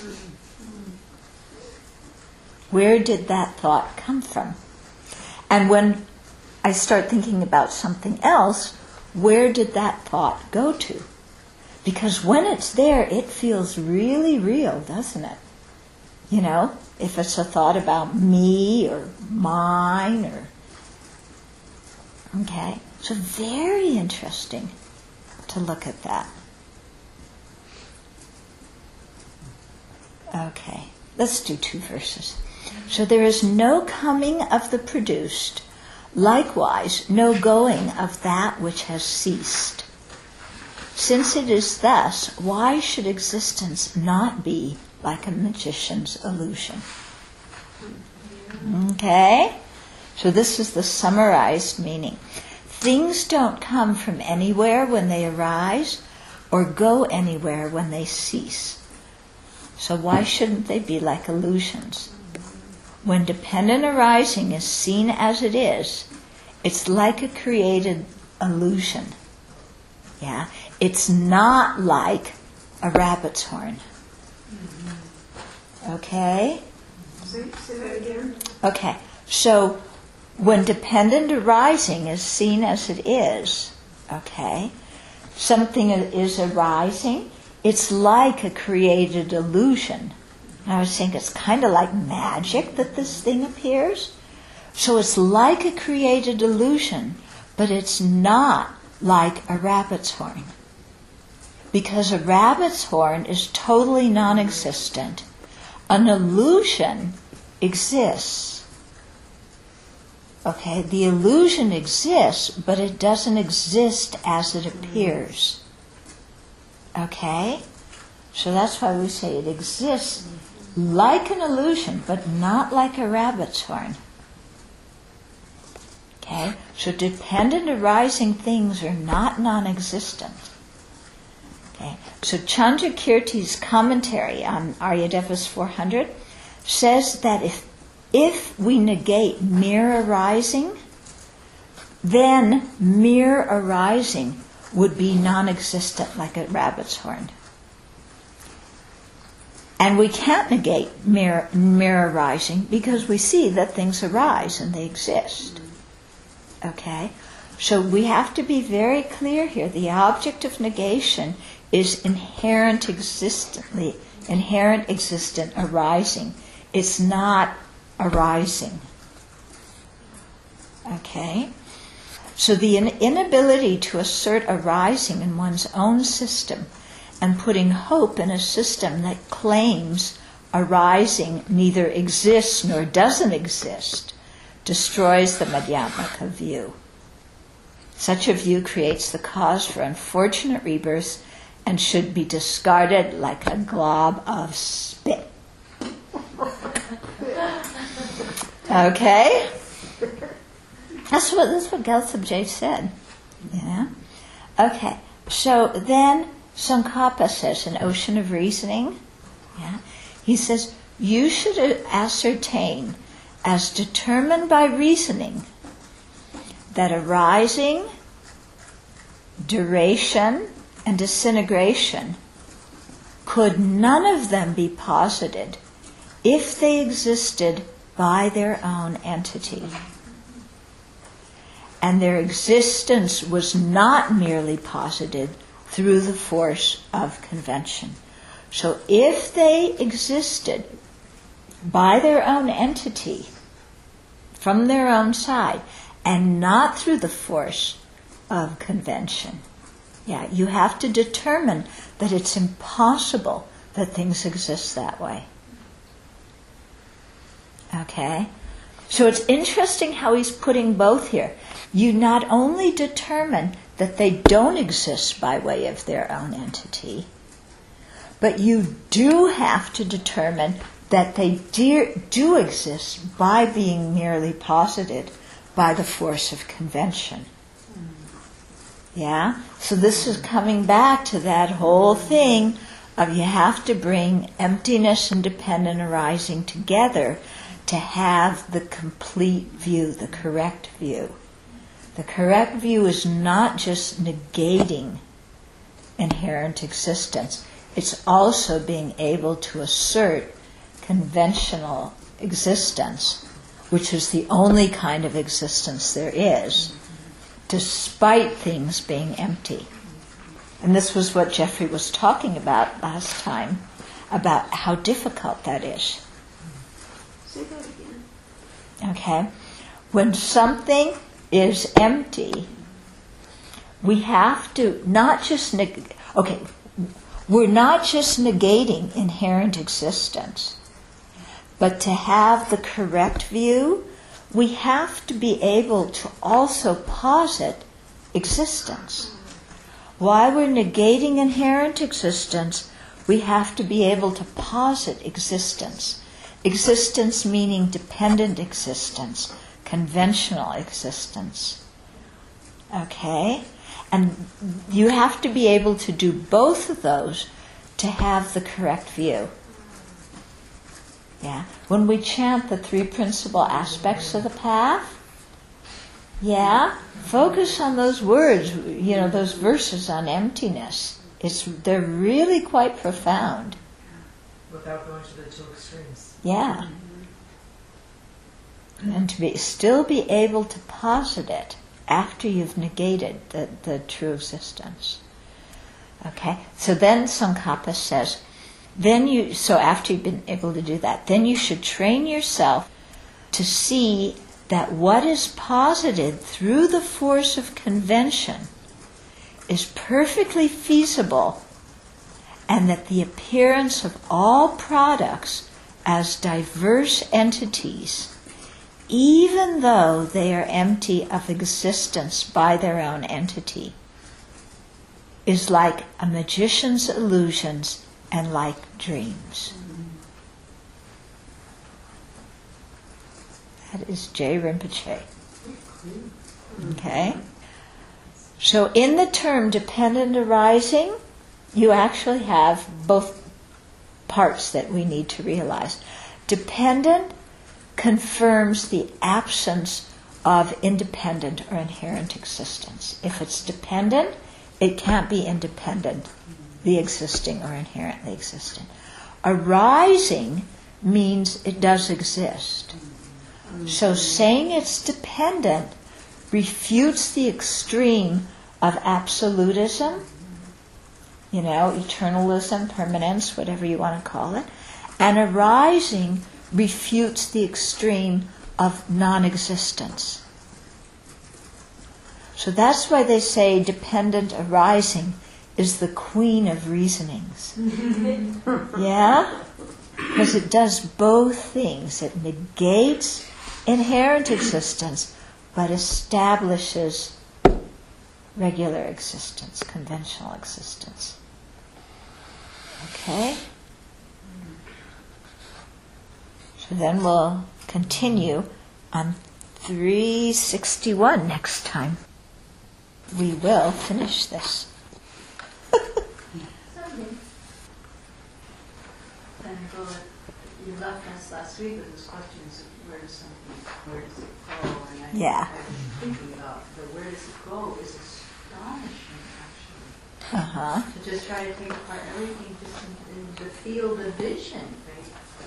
Where did that thought come from? And when I start thinking about something else, where did that thought go to? Because when it's there, it feels really real, doesn't it? You know, if it's a thought about me or mine or... Okay, so very interesting to look at that. Okay, let's do two verses. So there is no coming of the produced, likewise no going of that which has ceased. Since it is thus, why should existence not be like a magician's illusion? Okay? So this is the summarized meaning. Things don't come from anywhere when they arise or go anywhere when they cease. So why shouldn't they be like illusions? When dependent arising is seen as it is, it's like a created illusion. Yeah? It's not like a rabbit's horn. Okay? Say, say that again. Okay. So when dependent arising is seen as it is, okay, something is arising, it's like a created illusion. And I was saying it's kind of like magic that this thing appears. So it's like a created illusion, but it's not like a rabbit's horn. Because a rabbit's horn is totally non-existent. An illusion exists. Okay, the illusion exists, but it doesn't exist as it appears. Okay? So that's why we say it exists like an illusion, but not like a rabbit's horn. Okay? So dependent arising things are not non-existent. Okay? So Chandrakirti's commentary on Aryadevas four hundred says that if If we negate mere arising, then mere arising would be non-existent like a rabbit's horn. And we can't negate mere, mere arising because we see that things arise and they exist. Okay? So we have to be very clear here. The object of negation is inherent existently, inherent existent arising. It's not arising. Okay? So the inability to assert arising in one's own system and putting hope in a system that claims arising neither exists nor doesn't exist destroys the Madhyamaka view. Such a view creates the cause for unfortunate rebirths and should be discarded like a glob of spit. Okay? That's what that's what Gyaltsabje said. Yeah. Okay. So then Tsongkhapa says, an ocean of reasoning. Yeah. He says, you should ascertain as determined by reasoning that arising, duration, and disintegration could none of them be posited if they existed by their own entity. And their existence was not merely posited through the force of convention. So if they existed by their own entity, from their own side, and not through the force of convention, yeah, you have to determine that it's impossible that things exist that way. Okay? So it's interesting how he's putting both here. You not only determine that they don't exist by way of their own entity, but you do have to determine that they de- do exist by being merely posited by the force of convention. Yeah? So this is coming back to that whole thing of you have to bring emptiness and dependent arising together to have the complete view, the correct view. The correct view is not just negating inherent existence. It's also being able to assert conventional existence, which is the only kind of existence there is, despite things being empty. And this was what Jeffrey was talking about last time, about how difficult that is. Say that again. Okay? When something is empty, we have to not just neg- okay, we're not just negating inherent existence, but to have the correct view, we have to be able to also posit existence. While we're negating inherent existence, we have to be able to posit existence. Existence meaning dependent existence, conventional existence. Okay? And you have to be able to do both of those to have the correct view. Yeah? When we chant the three principal aspects of the path, yeah, focus on those words, you know, those verses on emptiness. It's they're really quite profound. Without going to the two extremes. Yeah. And to be still be able to posit it after you've negated the, the true existence. Okay? So then Tsongkhapa says, then you so after you've been able to do that, then you should train yourself to see that what is posited through the force of convention is perfectly feasible, and that the appearance of all products as diverse entities, even though they are empty of existence by their own entity, is like a magician's illusions and like dreams. That is J. Rinpoche. Okay? So in the term dependent arising, you actually have both parts that we need to realize. Dependent confirms the absence of independent or inherent existence. If it's dependent, it can't be independent, the existing or inherently existent. Arising means it does exist. So saying it's dependent refutes the extreme of absolutism, you know, eternalism, permanence, whatever you want to call it, and arising refutes the extreme of non-existence. So that's why they say dependent arising is the queen of reasonings. Yeah? Because it does both things. It negates inherent existence, but establishes regular existence, conventional existence. Okay? So then we'll continue on three sixty-one next time. We will finish this. And go, you left us last week with those questions, where does something, where does it go? And I, Yeah. I was thinking about the where does it go is astonishing, actually. Uh-huh. To just try to take apart everything just in, in the field of vision, right?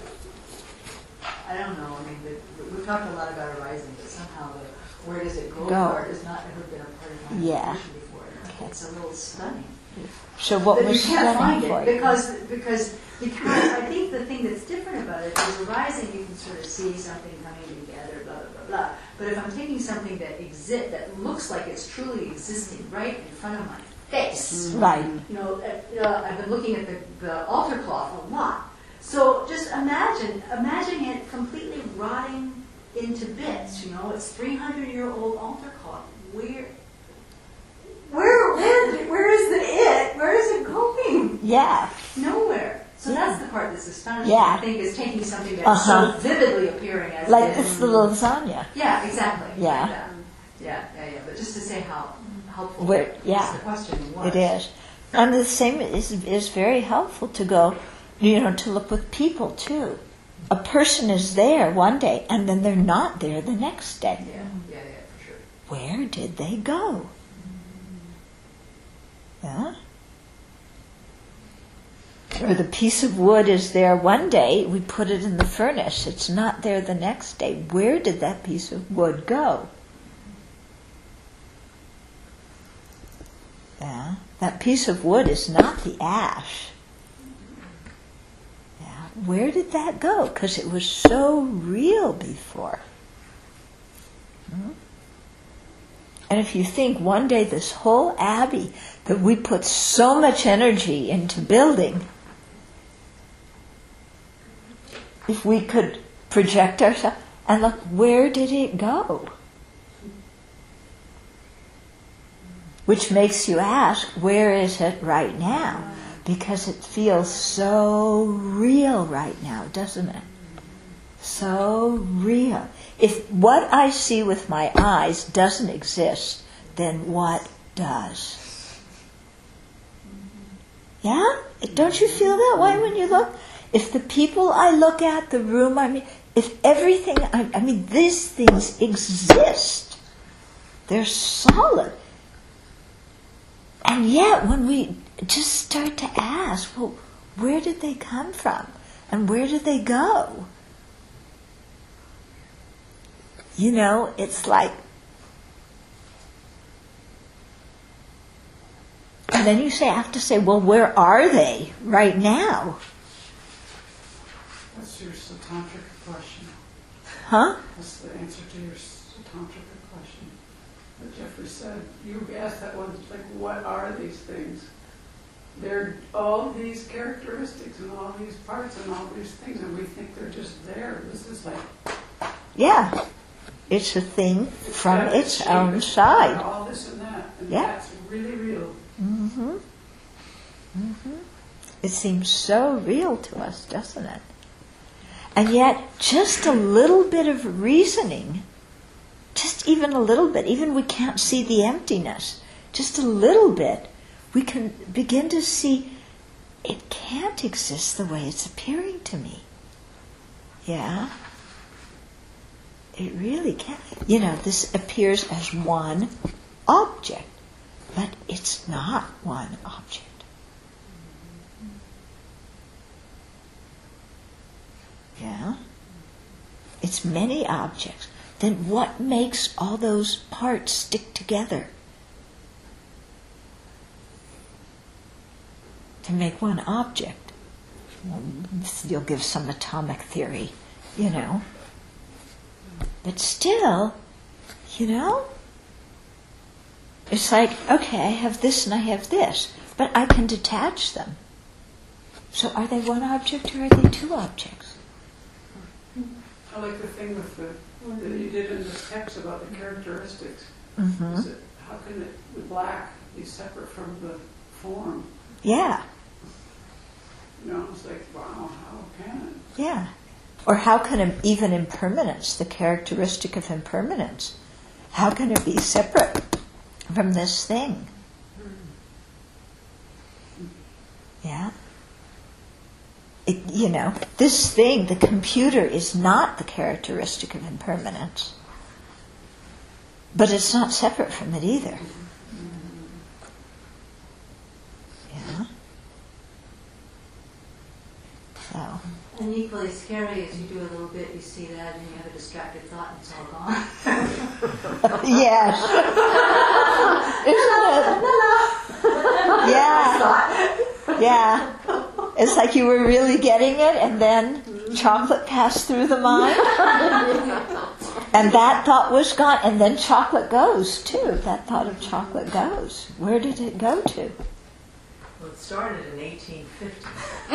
I don't know, I mean, the, we've talked a lot about arising, but somehow the where does it go, Go. part has not ever been a part of my Yeah. vision before. Okay. It's a little stunning. So what But was you can't stunning find for it you? because because because I think the thing that's different about it is arising. You can sort of see something coming together, blah blah blah blah. But if I'm taking something that exist that looks like it's truly existing right in front of my face. Right. You know, uh, uh, I've been looking at the, the altar cloth a lot. So just imagine, imagine it completely rotting into bits. You know, it's three hundred year old altar cloth. Where, where, where, where is the it? Where is it going? Yeah. Nowhere. So Yeah. that's the part that's astonishing. Yeah. I think is taking something that's Uh-huh. so vividly appearing as Like it it's is. the lasagna. Yeah, exactly. Yeah. Like that. Yeah, yeah, yeah. But just to say how helpful Where- yeah. the question was. It is. And the same is, is very helpful to go, you know, to look with people too. A person is there one day and then they're not there the next day. Yeah, yeah, yeah, for sure. Where did they go? Yeah? Or the piece of wood is there one day, we put it in the furnace. It's not there the next day. Where did that piece of wood go? Yeah? That piece of wood is not the ash. Yeah? Where did that go? Because it was so real before. Hmm? And if you think one day this whole abbey that we put so much energy into building, if we could project ourselves and look, where did it go? Which makes you ask, where is it right now? Because it feels so real right now, doesn't it? So real. If what I see with my eyes doesn't exist, then what does? Yeah? Don't you feel that way when you look? If the people I look at, the room I mean, if everything, I, I mean, these things exist. They're solid. And yet, when we just start to ask, well, where did they come from? And where did they go? You know, it's like, and then you say, I have to say, well, where are they right now? That's your Satantrika question. Huh? That's the answer to your Satantrika question. But Jeffrey said, you asked that one, like, what are these things? They're all these characteristics and all these parts and all these things, and we think they're just there. This is like... Yeah. It's a thing it's from got its shape, own it's side. got all this and that, and Yeah. that's really real. Mm-hmm. Mm-hmm. It seems so real to us, doesn't it? And yet, just a little bit of reasoning, just even a little bit, even we can't see the emptiness, just a little bit, we can begin to see it can't exist the way it's appearing to me. Yeah? It really can't. You know, this appears as one object, but it's not one object. Yeah? It's many objects. Then what makes all those parts stick together to make one object? Well, you'll give some atomic theory, you know. But still, you know, it's like, okay, I have this and I have this, but I can detach them. So are they one object or are they two objects? I like the thing with the that you did in the text about the characteristics. Mm-hmm. Is it, how can it, the black be separate from the form? Yeah, You know, it's like, wow, how can it? yeah. Or how can im- even impermanence, the characteristic of impermanence, how can it be separate from this thing? Yeah? It, you know, this thing, the computer, is not the characteristic of impermanence. But it's not separate from it either. Yeah? So... And equally scary as you do a little bit, you see that and you have a distracted thought and it's all gone. Yes. Isn't it? Yeah. Yeah. It's like you were really getting it and then chocolate passed through the mind. And that thought was gone, and then chocolate goes too. That thought of chocolate goes. Where did it go to? Well, it started in eighteen fifty.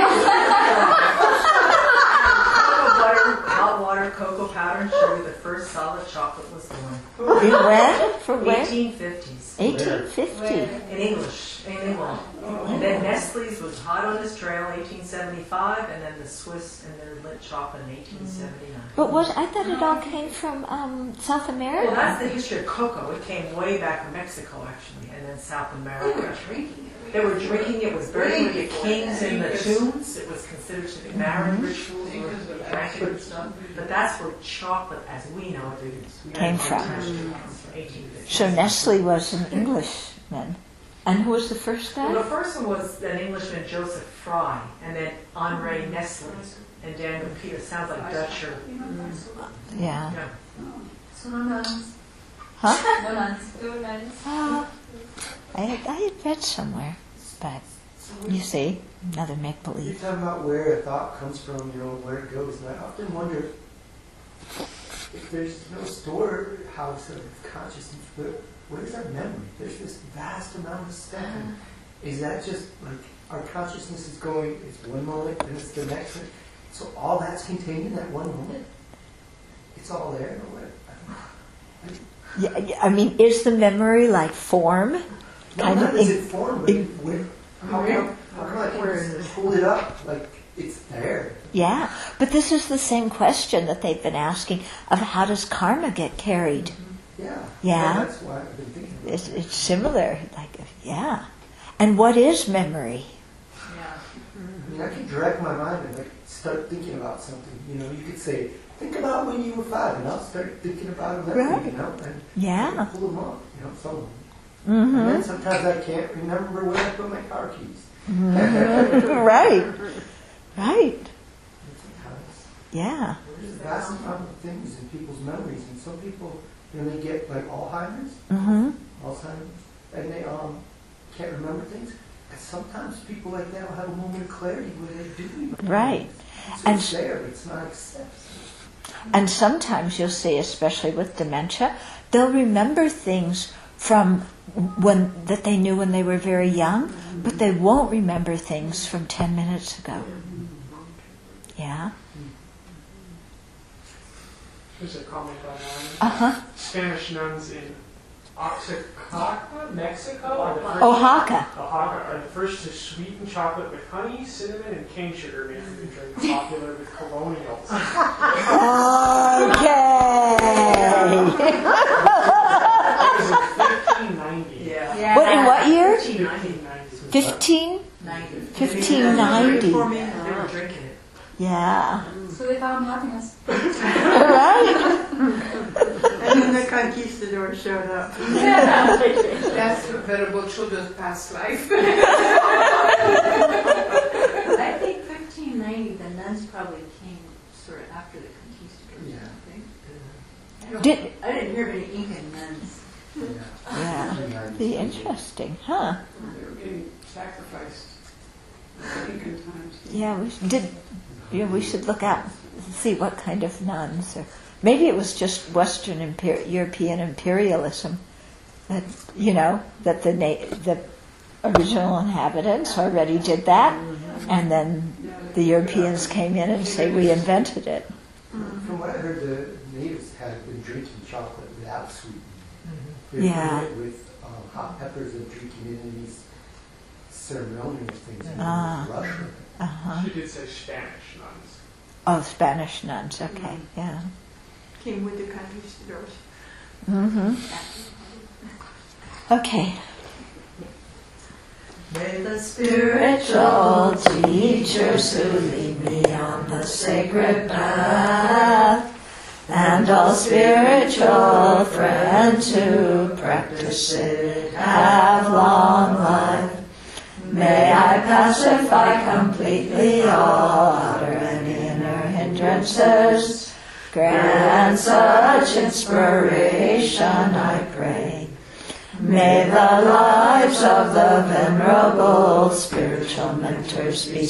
Cocoa butter, hot water, cocoa powder, and sugar. The first solid chocolate was born. In when? For when? eighteen fifties. eighteen fifty. In English, in England. And then Nestle's was hot on his trail, eighteen seventy-five, and then the Swiss and their lit chocolate in eighteen seventy-nine. But what? I thought it all came from um, South Well, America. that's the history of cocoa. It came way back from Mexico, actually, and then South They were America. drinking it. They were drinking. It was buried with the Before kings that. in the tombs. It was considered to be marriage rituals or drank it and stuff. But that's where chocolate, as we know it, is- Came from. eighteen fifty. So Nestle was an Englishman. And who was the first Well, the guy? first one was an Englishman, Joseph Fry, and then Henri Nestle and Daniel Peter. Sounds like Dutch or Yeah. yeah. So no nuns. Huh? No nuns. No nuns. Uh, I, had, I had read somewhere. But you see, another make You're believe. talking about where a thought comes from, you know, where it goes. And I often wonder if there's no storehouse of consciousness, where, where's our memory? There's this vast amount of stuff. And is that just like our consciousness is going, it's one moment and it's the next one? So all that's contained in that one moment? It's all there? No way. I don't know. Yeah, yeah, I mean, is the memory like form? No, Kind not of is in- it formed, but where, how come, how come I can just pull it up like it's there? Yeah, but this is the same question that they've been asking of how does karma get carried? Yeah. Yeah. Well, that's why I've been thinking about It's, it. it's similar, like, yeah. And what is memory? Yeah. I mean, I could direct my mind and like start thinking about something. You know, you could say, think about when you were five, and I'll start thinking about it, Right. you know, and I Yeah. can pull them up, you know, some of them. And then Mm-hmm. sometimes I can't remember where I put my car keys. Right. Right. And sometimes Yeah. there's a vast amount of things in people's memories, and some people, you know, they get like Alzheimer's, Mm-hmm. Alzheimer's, and they um can't remember things. And sometimes people like that will have a moment of clarity where they do remember Right. things. So And- it's there, but it's not accessible. And sometimes you'll see, especially with dementia, they'll remember things from when that they knew when they were very young, but they won't remember things from ten minutes ago. Yeah. There's a comment on Uh that. huh. Spanish nuns in Oaxaca, Mexico, are the first, Oaxaca. Oaxaca are the first to sweeten chocolate with honey, cinnamon, and cane sugar, making the drink popular with colonials. Okay. It was in fifteen ninety. Yeah. What in what year? fifteen ninety. Fifteen. ninety. Fifteen ninety. They were drinking it. Yeah. So they found happiness. Right. And then the conquistadors showed up. That's the venerable children's past life. I think fifteen ninety, the nuns probably came sort of after the conquistadors, Yeah. I think. I don't- Did- I didn't hear of any Inca nuns. Yeah. Be interesting, huh? They were getting sacrificed in Incan times. Yeah, we should, did. Yeah, we should look out, see what kind of nuns, or maybe it was just Western imper- European imperialism. That you know that the na- the original inhabitants already did that, and then the Europeans came in and say we invented it. From what I heard, the natives had been drinking chocolate without sweetening. They were Yeah. doing it with um, hot peppers and drinking it in these ceremonial things in Ah. Russia. Uh huh. She did say Spanish nuns. Oh, Spanish nuns. Okay, yeah. Came with the conquistadors. Mm-hmm. Okay. May the Spiritual teachers who lead me on the sacred path, and all spiritual friends who practice it have long life. May I pacify completely all outer and inner hindrances. Grant such inspiration, I pray. May the lives of the venerable spiritual mentors be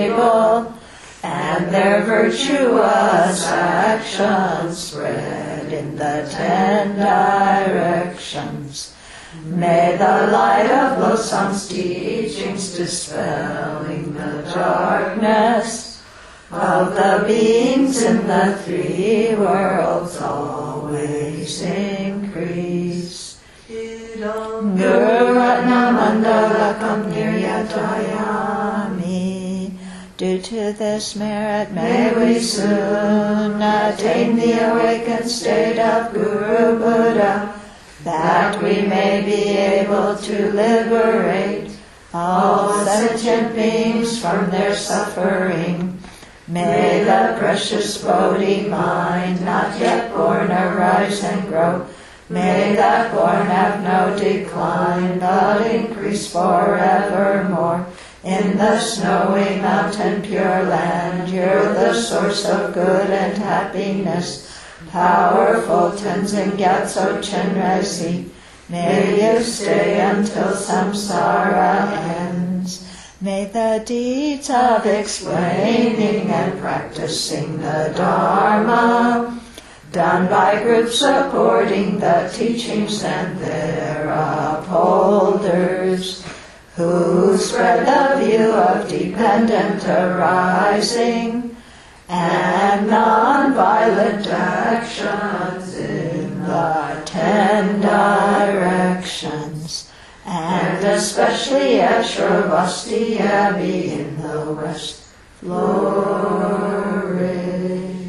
stable, and their virtuous actions spread in the ten directions. May the light of Losang's teachings dispelling the darkness of the beings in the three worlds always increase. Guru Ratna Mandalakam Niryatayami. Due to this merit may we soon attain the awakened state of Guru Buddha, that we may be able to liberate all sentient beings from their suffering. May the precious Bodhi mind not yet born arise and grow. May that born have no decline, but increase forevermore. In the snowy mountain pure land, you're the source of good and happiness. Powerful Tenzin Gyatso Chenrezig, may you stay until samsara ends. May the deeds of explaining and practicing the Dharma, done by groups supporting the teachings and their upholders, who spread the view of dependent arising and non-violent actions in the ten directions, and especially at Shravasti Abbey in the West, flourish.